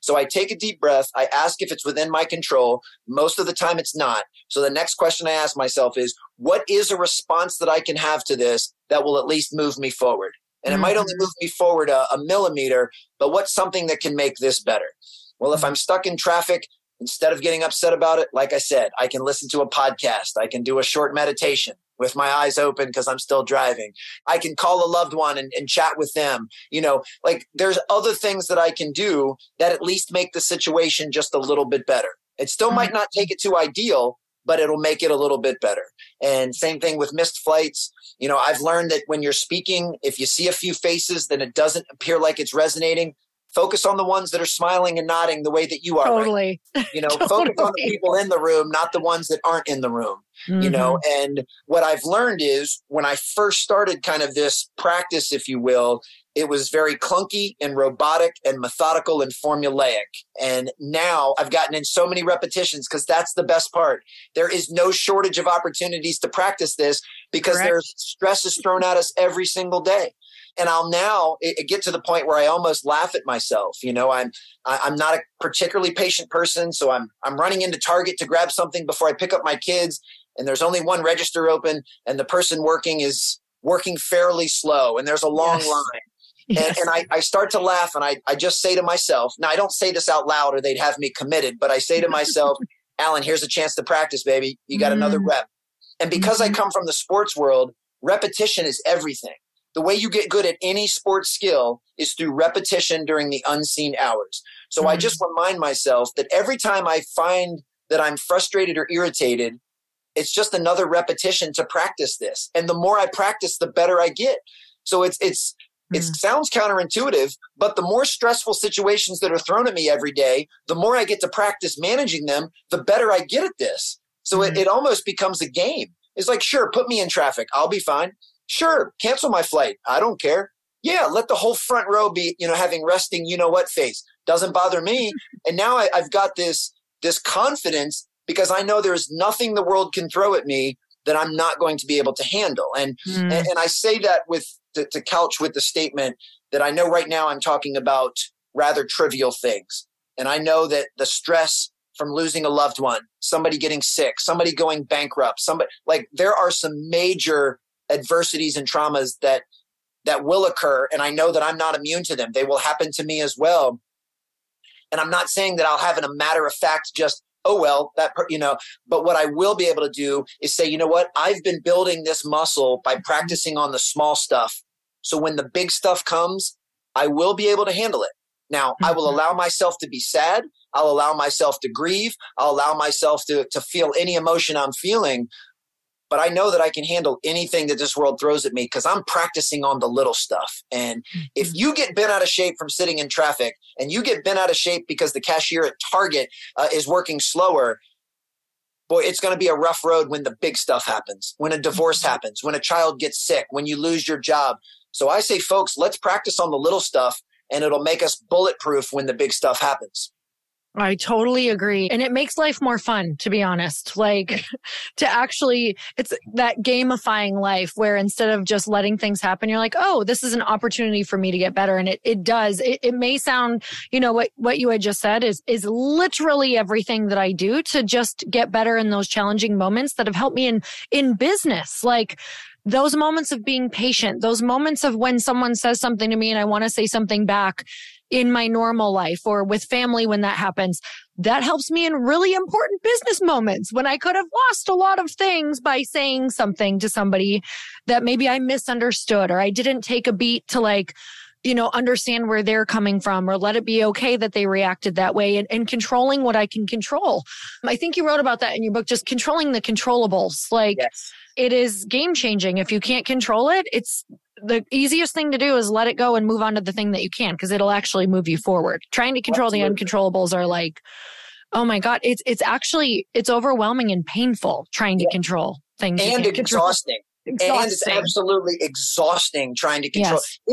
So I take a deep breath. I ask if it's within my control. Most of the time it's not. So the next question I ask myself is, what is a response that I can have to this that will at least move me forward? And it might only move me forward a millimeter, but what's something that can make this better? Well, if I'm stuck in traffic, instead of getting upset about it, like I said, I can listen to a podcast. I can do a short meditation with my eyes open because I'm still driving. I can call a loved one and chat with them. Like there's other things that I can do that at least make the situation just a little bit better. It still might not take it to ideal, but it'll make it a little bit better. And same thing with missed flights. I've learned that when you're speaking, if you see a few faces, then it doesn't appear like it's resonating. Focus on the ones that are smiling and nodding the way that you are. Totally. Right? Focus on the people in the room, not the ones that aren't in the room. And what I've learned is when I first started kind of this practice, if you will, it was very clunky and robotic and methodical and formulaic. And now I've gotten in so many repetitions because that's the best part. There is no shortage of opportunities to practice this because there's stress is thrown at us every single day. And I'll now get to the point where I almost laugh at myself. I'm not a particularly patient person, so I'm running into Target to grab something before I pick up my kids, and there's only one register open, and the person working is working fairly slow, and there's a long line. Yes. And I start to laugh, and I just say to myself, now I don't say this out loud or they'd have me committed, but I say to myself, Alan, here's a chance to practice, baby. You got another rep. And because I come from the sports world, repetition is everything. The way you get good at any sports skill is through repetition during the unseen hours. So I just remind myself that every time I find that I'm frustrated or irritated, it's just another repetition to practice this. And the more I practice, the better I get. So it sounds counterintuitive, but the more stressful situations that are thrown at me every day, the more I get to practice managing them, the better I get at this. So it almost becomes a game. It's like, sure, put me in traffic. I'll be fine. Sure, cancel my flight. I don't care. Yeah, let the whole front row be, having resting, what face. Doesn't bother me. And now I've got this confidence because I know there's nothing the world can throw at me that I'm not going to be able to handle. And I say that to couch with the statement that I know right now I'm talking about rather trivial things. And I know that the stress from losing a loved one, somebody getting sick, somebody going bankrupt, there are some major adversities and traumas that will occur. And I know that I'm not immune to them. They will happen to me as well. And I'm not saying that I'll have in a matter of fact, just, oh, well, but what I will be able to do is say, you know what, I've been building this muscle by practicing on the small stuff. So when the big stuff comes, I will be able to handle it. Now, I will allow myself to be sad. I'll allow myself to grieve. I'll allow myself to feel any emotion I'm feeling. But I know that I can handle anything that this world throws at me because I'm practicing on the little stuff. And if you get bent out of shape from sitting in traffic and you get bent out of shape because the cashier at Target is working slower, boy, it's going to be a rough road when the big stuff happens, when a divorce happens, when a child gets sick, when you lose your job. So I say, folks, let's practice on the little stuff and it'll make us bulletproof when the big stuff happens. I totally agree. And it makes life more fun, to be honest. Like it's that gamifying life where instead of just letting things happen, you're like, oh, this is an opportunity for me to get better. And it does. It may sound, what you had just said is literally everything that I do to just get better in those challenging moments that have helped me in business. Like those moments of being patient, those moments of when someone says something to me and I want to say something back in my normal life or with family when that happens, that helps me in really important business moments when I could have lost a lot of things by saying something to somebody that maybe I misunderstood or I didn't take a beat to understand where they're coming from or let it be okay that they reacted that way and controlling what I can control. I think you wrote about that in your book, just controlling the controllables. Yes. It is game changing. If you can't control it, it's the easiest thing to do is let it go and move on to the thing that you can, because it'll actually move you forward. Trying to control the uncontrollables are like, oh my God, it's overwhelming and painful trying to control things. And exhausting. And it's absolutely exhausting trying to control. Yes.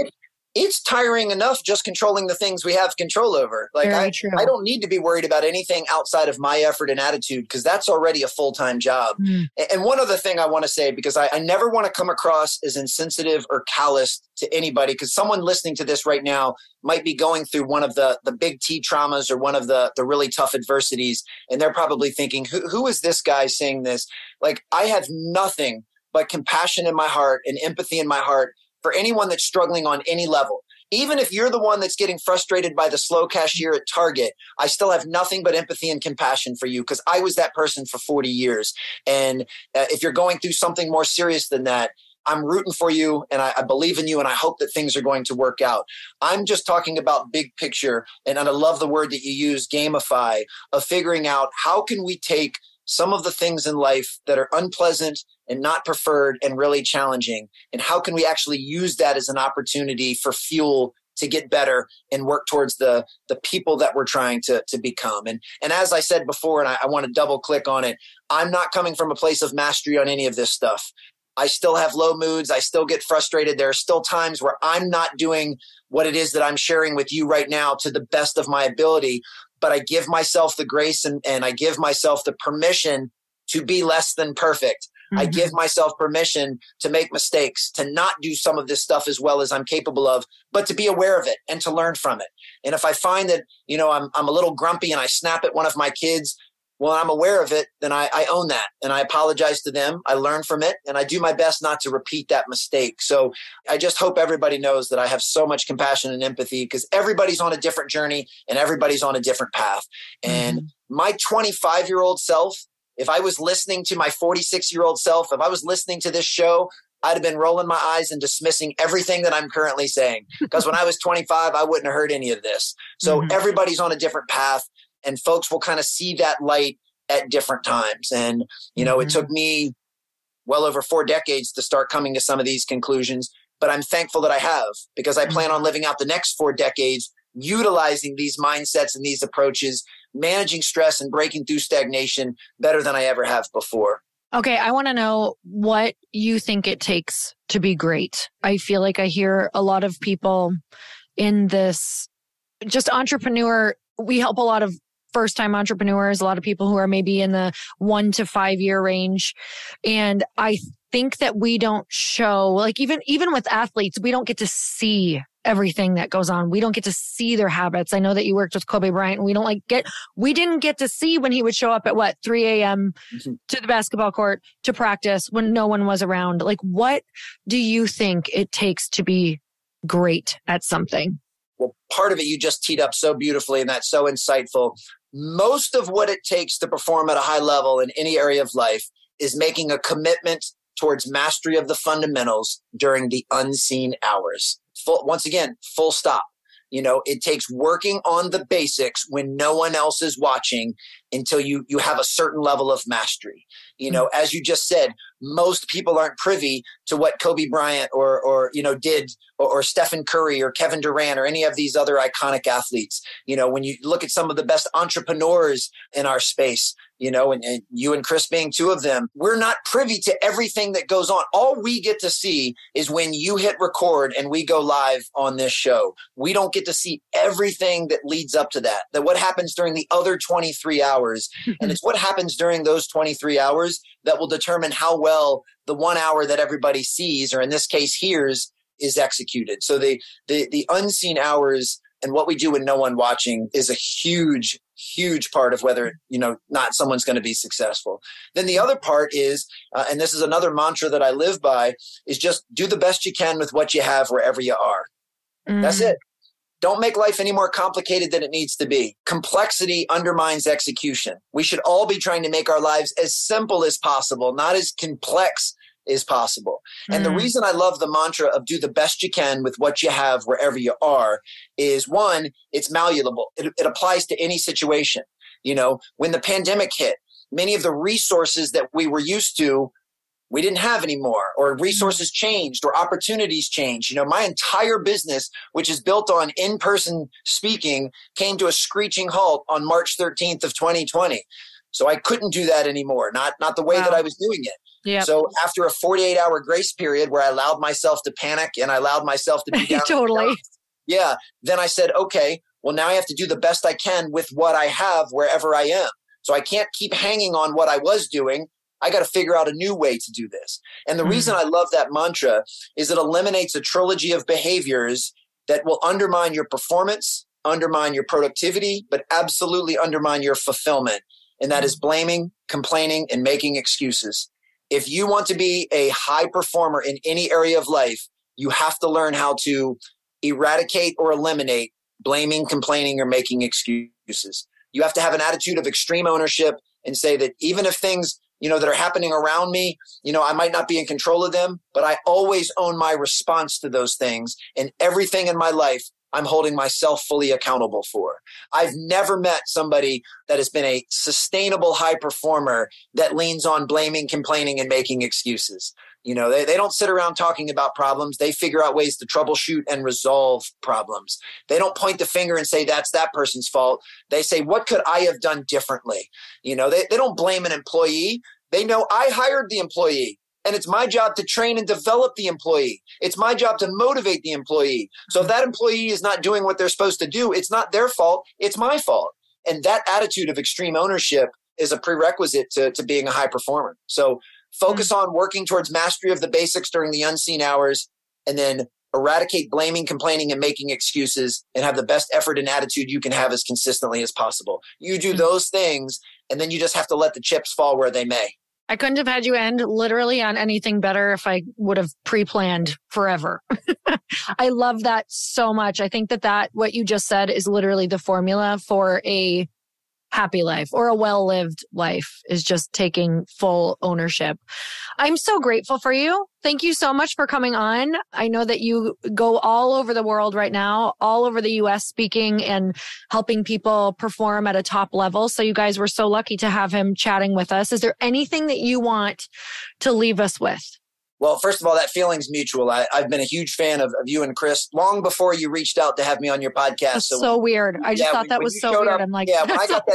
it's tiring enough just controlling the things we have control over. Like I don't need to be worried about anything outside of my effort and attitude because that's already a full-time job. And one other thing I want to say, because I never want to come across as insensitive or callous to anybody, because someone listening to this right now might be going through one of the big T traumas or one of the really tough adversities. And they're probably thinking, who is this guy saying this? Like, I have nothing but compassion in my heart and empathy in my heart for anyone that's struggling on any level. Even if you're the one that's getting frustrated by the slow cashier at Target, I still have nothing but empathy and compassion for you because I was that person for 40 years. And if you're going through something more serious than that, I'm rooting for you and I believe in you and I hope that things are going to work out. I'm just talking about big picture, and I love the word that you use, gamify, of figuring out how can we take some of the things in life that are unpleasant and not preferred and really challenging, and how can we actually use that as an opportunity for fuel to get better and work towards the people that we're trying to become. And as I said before, and I want to double click on it, I'm not coming from a place of mastery on any of this stuff. I still have low moods. I still get frustrated. There are still times where I'm not doing what it is that I'm sharing with you right now to the best of my ability, but I give myself the grace and I give myself the permission to be less than perfect. I give myself permission to make mistakes, to not do some of this stuff as well as I'm capable of, but to be aware of it and to learn from it. And if I find that, I'm a little grumpy and I snap at one of my kids, well, I'm aware of it, then I own that and I apologize to them. I learn from it and I do my best not to repeat that mistake. So I just hope everybody knows that I have so much compassion and empathy because everybody's on a different journey and everybody's on a different path. And my 25-year-old self, if I was listening to my 46-year-old self, if I was listening to this show, I'd have been rolling my eyes and dismissing everything that I'm currently saying. Because when I was 25, I wouldn't have heard any of this. So everybody's on a different path. And folks will kind of see that light at different times. And, it took me well over 4 decades to start coming to some of these conclusions, but I'm thankful that I have, because I plan on living out the next 4 decades, utilizing these mindsets and these approaches, managing stress and breaking through stagnation better than I ever have before. Okay, I want to know what you think it takes to be great. I feel like I hear a lot of people in this just entrepreneur. We help a lot of first-time entrepreneurs, a lot of people who are maybe in the 1 to 5 year range. And I think that we don't show, like even with athletes, we don't get to see everything that goes on. We don't get to see their habits. I know that you worked with Kobe Bryant and we didn't get to see when he would show up at 3 a.m. to the basketball court to practice when no one was around. Like, what do you think it takes to be great at something? Well, part of it you just teed up so beautifully, and that's so insightful. Most of what it takes to perform at a high level in any area of life is making a commitment towards mastery of the fundamentals during the unseen hours. Once again, full stop. It takes working on the basics when no one else is watching until you have a certain level of mastery. As you just said, most people aren't privy to what Kobe Bryant or did, or Stephen Curry or Kevin Durant or any of these other iconic athletes. When you look at some of the best entrepreneurs in our space, and you and Chris being 2 of them, we're not privy to everything that goes on. All we get to see is when you hit record and we go live on this show. We don't get to see everything that leads up to that what happens during the other 23 hours. And it's what happens during those 23 hours that will determine how well the 1 hour that everybody sees, or in this case hears, is executed. So the unseen hours and what we do with no one watching is a huge part of whether, not someone's going to be successful. Then the other part is, and this is another mantra that I live by, is just do the best you can with what you have wherever you are. That's it. Don't make life any more complicated than it needs to be. Complexity undermines execution. We should all be trying to make our lives as simple as possible, not as complex as possible. And the reason I love the mantra of do the best you can with what you have wherever you are is, one, it's malleable. It applies to any situation. When the pandemic hit, many of the resources that we were used to, we didn't have anymore, or resources changed, or opportunities changed. My entire business, which is built on in-person speaking, came to a screeching halt on March 13th of 2020. So I couldn't do that anymore, not the way that I was doing it. Yep. So after a 48-hour grace period where I allowed myself to panic and I allowed myself to be down, totally. Yeah. Then I said, okay, well, now I have to do the best I can with what I have wherever I am. So I can't keep hanging on what I was doing. I got to figure out a new way to do this. And the reason I love that mantra is it eliminates a trilogy of behaviors that will undermine your performance, undermine your productivity, but absolutely undermine your fulfillment. And that is blaming, complaining, and making excuses. If you want to be a high performer in any area of life, you have to learn how to eradicate or eliminate blaming, complaining, or making excuses. You have to have an attitude of extreme ownership and say that even if things, that are happening around me, I might not be in control of them, but I always own my response to those things, and everything in my life I'm holding myself fully accountable for. I've never met somebody that has been a sustainable high performer that leans on blaming, complaining, and making excuses. They don't sit around talking about problems. They figure out ways to troubleshoot and resolve problems. They don't point the finger and say, that's that person's fault. They say, what could I have done differently? They don't blame an employee. They know I hired the employee. And it's my job to train and develop the employee. It's my job to motivate the employee. So if that employee is not doing what they're supposed to do, it's not their fault. It's my fault. And that attitude of extreme ownership is a prerequisite to being a high performer. So focus on working towards mastery of the basics during the unseen hours, and then eradicate blaming, complaining, and making excuses, and have the best effort and attitude you can have as consistently as possible. You do those things, and then you just have to let the chips fall where they may. I couldn't have had you end literally on anything better if I would have pre-planned forever. I love that so much. I think that what you just said is literally the formula for a happy life or a well-lived life, is just taking full ownership. I'm so grateful for you. Thank you so much for coming on. I know that you go all over the world right now, all over the US, speaking and helping people perform at a top level. So you guys were so lucky to have him chatting with us. Is there anything that you want to leave us with? Well, first of all, that feeling's mutual. I've been a huge fan of you and Chris long before you reached out to have me on your podcast. That's so weird. I just thought that was so weird. I'm like, when I got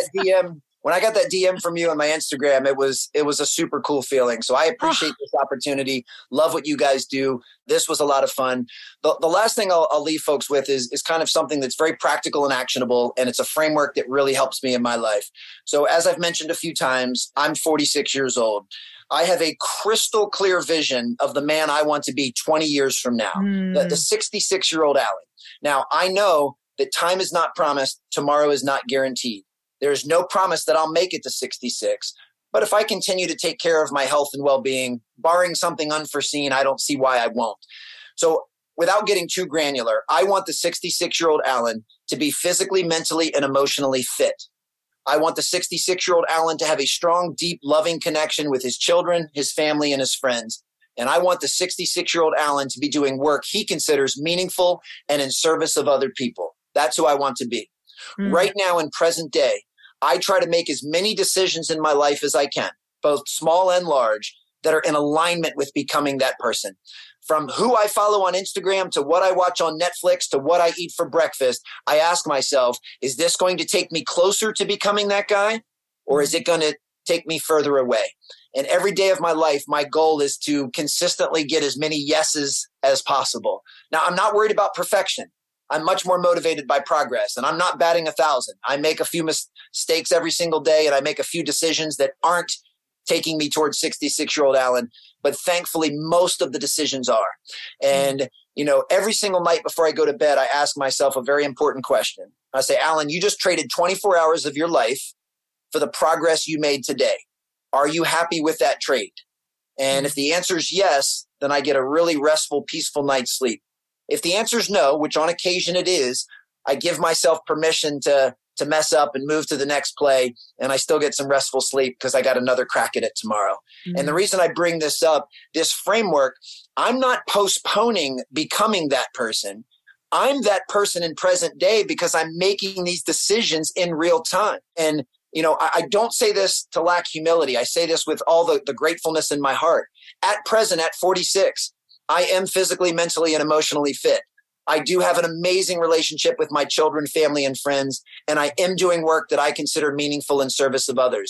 that DM from you on my Instagram, it was a super cool feeling. So I appreciate this opportunity. Love what you guys do. This was a lot of fun. The last thing I'll leave folks with is kind of something that's very practical and actionable, and it's a framework that really helps me in my life. So as I've mentioned a few times, I'm 46 years old. I have a crystal clear vision of the man I want to be 20 years from now, the 66-year-old Alan. Now, I know that time is not promised. Tomorrow is not guaranteed. There's no promise that I'll make it to 66. But if I continue to take care of my health and well-being, barring something unforeseen, I don't see why I won't. So without getting too granular, I want the 66-year-old Alan to be physically, mentally, and emotionally fit. I want the 66-year-old Alan to have a strong, deep, loving connection with his children, his family, and his friends. And I want the 66-year-old Alan to be doing work he considers meaningful and in service of other people. That's who I want to be. Right now in present day, I try to make as many decisions in my life as I can, both small and large, that are in alignment with becoming that person. From who I follow on Instagram to what I watch on Netflix to what I eat for breakfast, I ask myself, is this going to take me closer to becoming that guy, or is it going to take me further away? And every day of my life, my goal is to consistently get as many yeses as possible. Now, I'm not worried about perfection. I'm much more motivated by progress, and I'm not batting 1,000. I make a few mistakes every single day, and I make a few decisions that aren't taking me towards 66-year-old Alan, but thankfully most of the decisions are. And, every single night before I go to bed, I ask myself a very important question. I say, Alan, you just traded 24 hours of your life for the progress you made today. Are you happy with that trade? And if the answer is yes, then I get a really restful, peaceful night's sleep. If the answer is no, which on occasion it is, I give myself permission to mess up and move to the next play, and I still get some restful sleep because I got another crack at it tomorrow. And the reason I bring this up, this framework, I'm not postponing becoming that person. I'm that person in present day because I'm making these decisions in real time. And, I don't say this to lack humility. I say this with all the gratefulness in my heart. At present, at 46, I am physically, mentally, and emotionally fit. I do have an amazing relationship with my children, family, and friends, and I am doing work that I consider meaningful in service of others.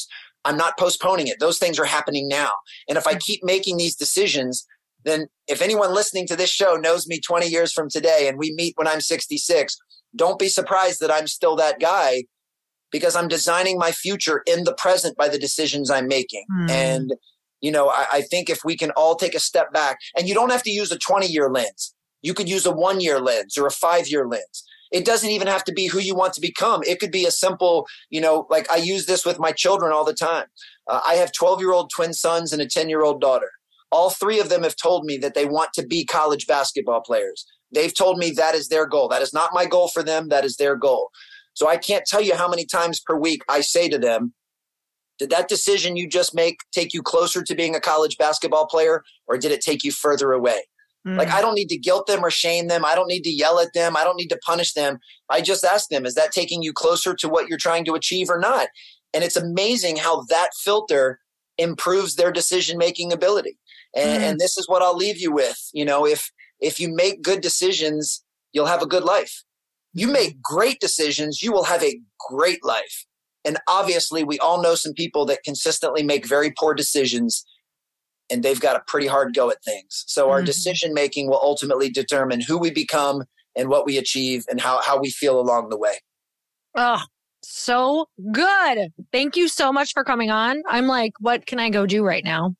I'm not postponing it. Those things are happening now. And if I keep making these decisions, then if anyone listening to this show knows me 20 years from today and we meet when I'm 66, don't be surprised that I'm still that guy, because I'm designing my future in the present by the decisions I'm making. And, I think if we can all take a step back, and you don't have to use a 20-year lens. You could use a 1-year lens or a 5-year lens. It doesn't even have to be who you want to become. It could be a simple, like I use this with my children all the time. I have 12-year-old twin sons and a 10-year-old daughter. All 3 of them have told me that they want to be college basketball players. They've told me that is their goal. That is not my goal for them. That is their goal. So I can't tell you how many times per week I say to them, did that decision you just make take you closer to being a college basketball player, or did it take you further away? Like, I don't need to guilt them or shame them. I don't need to yell at them. I don't need to punish them. I just ask them, is that taking you closer to what you're trying to achieve or not? And it's amazing how that filter improves their decision-making ability. And this is what I'll leave you with. If you make good decisions, you'll have a good life. You make great decisions, you will have a great life. And obviously, we all know some people that consistently make very poor decisions, and they've got a pretty hard go at things. So our decision making will ultimately determine who we become and what we achieve and how we feel along the way. Oh, so good. Thank you so much for coming on. I'm like, what can I go do right now?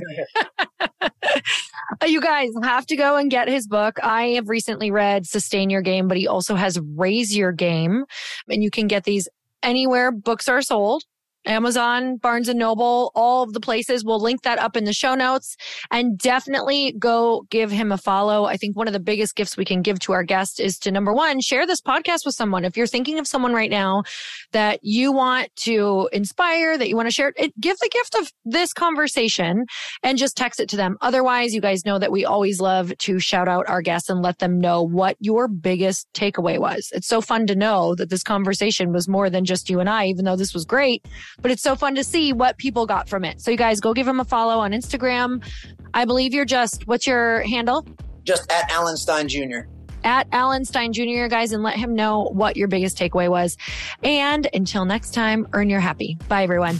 You guys have to go and get his book. I have recently read Sustain Your Game, but he also has Raise Your Game. And you can get these anywhere books are sold. Amazon, Barnes & Noble, all of the places. We'll link that up in the show notes, and definitely go give him a follow. I think one of the biggest gifts we can give to our guests is to, number one, share this podcast with someone. If you're thinking of someone right now that you want to inspire, that you want to share it, give the gift of this conversation and just text it to them. Otherwise, you guys know that we always love to shout out our guests and let them know what your biggest takeaway was. It's so fun to know that this conversation was more than just you and I, even though this was great. But it's so fun to see what people got from it. So you guys go give him a follow on Instagram. I believe you're what's your handle? Just at Alan Stein Jr. At Alan Stein Jr., guys, and let him know what your biggest takeaway was. And until next time, earn your happy. Bye, everyone.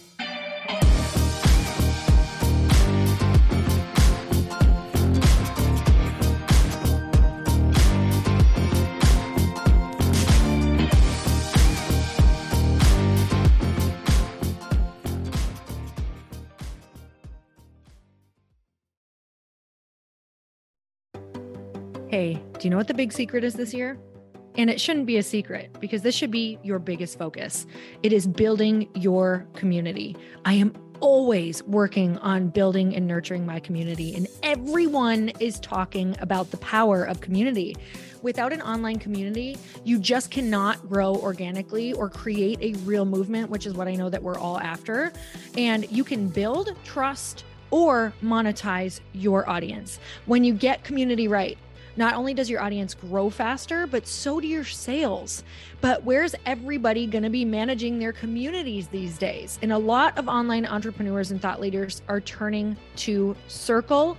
Hey, do you know what the big secret is this year? And it shouldn't be a secret, because this should be your biggest focus. It is building your community. I am always working on building and nurturing my community, and everyone is talking about the power of community. Without an online community, you just cannot grow organically or create a real movement, which is what I know that we're all after. And you can build trust or monetize your audience. When you get community right, not only does your audience grow faster, but so do your sales. But where's everybody going to be managing their communities these days? And a lot of online entrepreneurs and thought leaders are turning to Circle.so.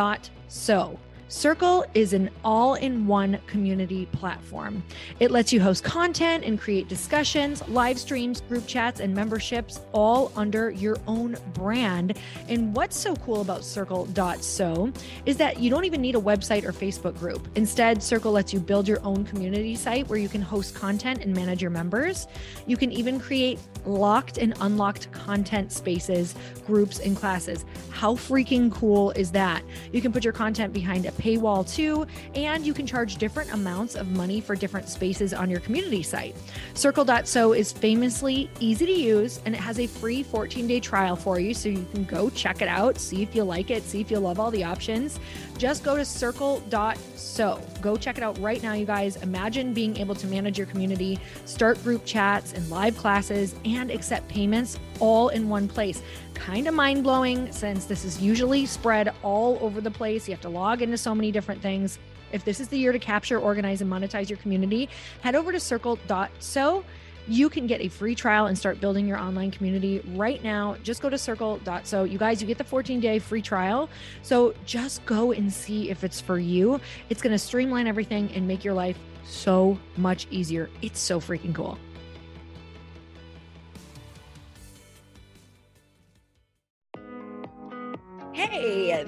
Circle is an all-in-one community platform. It lets you host content and create discussions, live streams, group chats, and memberships all under your own brand. And what's so cool about Circle.so is that you don't even need a website or Facebook group. Instead, Circle lets you build your own community site where you can host content and manage your members. You can even create locked and unlocked content spaces, groups, and classes. How freaking cool is that? You can put your content behind a paywall too, and you can charge different amounts of money for different spaces on your community site. Circle.so is famously easy to use, and it has a free 14-day trial for you, so you can go check it out, see if you like it, see if you love all the options. Just go to Circle.so. Go check it out right now, you guys. Imagine being able to manage your community, start group chats and live classes, and accept payments all in one place. Kind of mind-blowing, since this is usually spread all over the place. You have to log into so many different things. If this is the year to capture, organize, and monetize your community, head over to Circle.so. You can get a free trial and start building your online community right now. Just go to Circle.so. You guys, you get the 14-day free trial. So just go and see if it's for you. It's going to streamline everything and make your life so much easier. It's so freaking cool.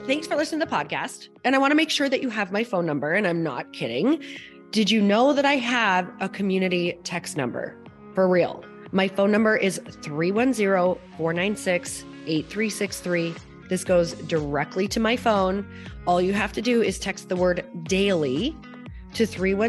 thanks for listening to the podcast. And I want to make sure that you have my phone number, and I'm not kidding. Did you know that I have a community text number? For real. My phone number is 310-496-8363. This goes directly to my phone. All you have to do is text the word daily to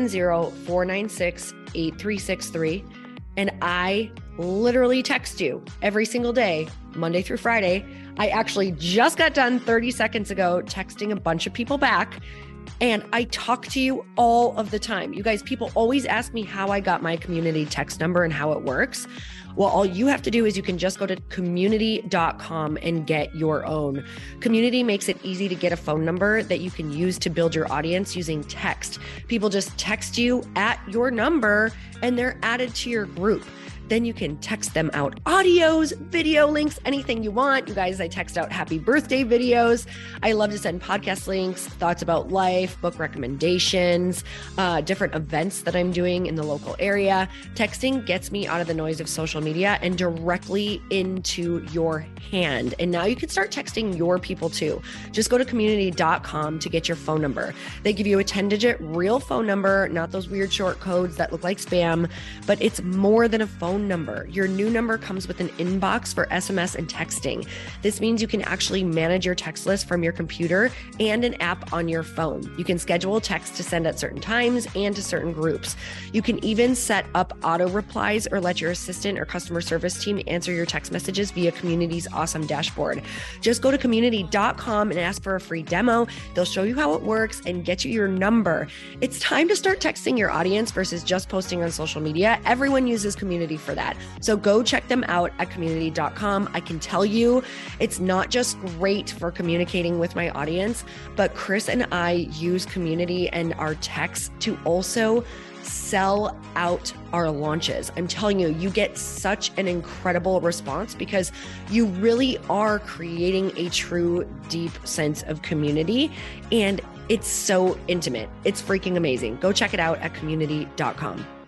310-496-8363. And I literally text you every single day, Monday through Friday. I actually just got done 30 seconds ago texting a bunch of people back, and I talk to you all of the time. You guys, people always ask me how I got my community text number and how it works. Well, all you have to do is you can just go to community.com and get your own. Community makes it easy to get a phone number that you can use to build your audience using text. People just text you at your number and they're added to your group. Then you can text them out audios, video links, anything you want. You guys, I text out happy birthday videos. I love to send podcast links, thoughts about life, book recommendations, different events that I'm doing in the local area. Texting gets me out of the noise of social media and directly into your hand. And now you can start texting your people too. Just go to community.com to get your phone number. They give you a 10-digit real phone number, not those weird short codes that look like spam, but it's more than a phone number. Your new number comes with an inbox for SMS and texting. This means you can actually manage your text list from your computer and an app on your phone. You can schedule text to send at certain times and to certain groups. You can even set up auto replies or let your assistant or customer service team answer your text messages via Community's awesome dashboard. Just go to community.com and ask for a free demo. They'll show you how it works and get you your number. It's time to start texting your audience versus just posting on social media. Everyone uses Community for that. So go check them out at community.com. I can tell you it's not just great for communicating with my audience, but Chris and I use Community and our texts to also sell out our launches. I'm telling you, you get such an incredible response because you really are creating a true, deep sense of community, and it's so intimate. It's freaking amazing. Go check it out at community.com.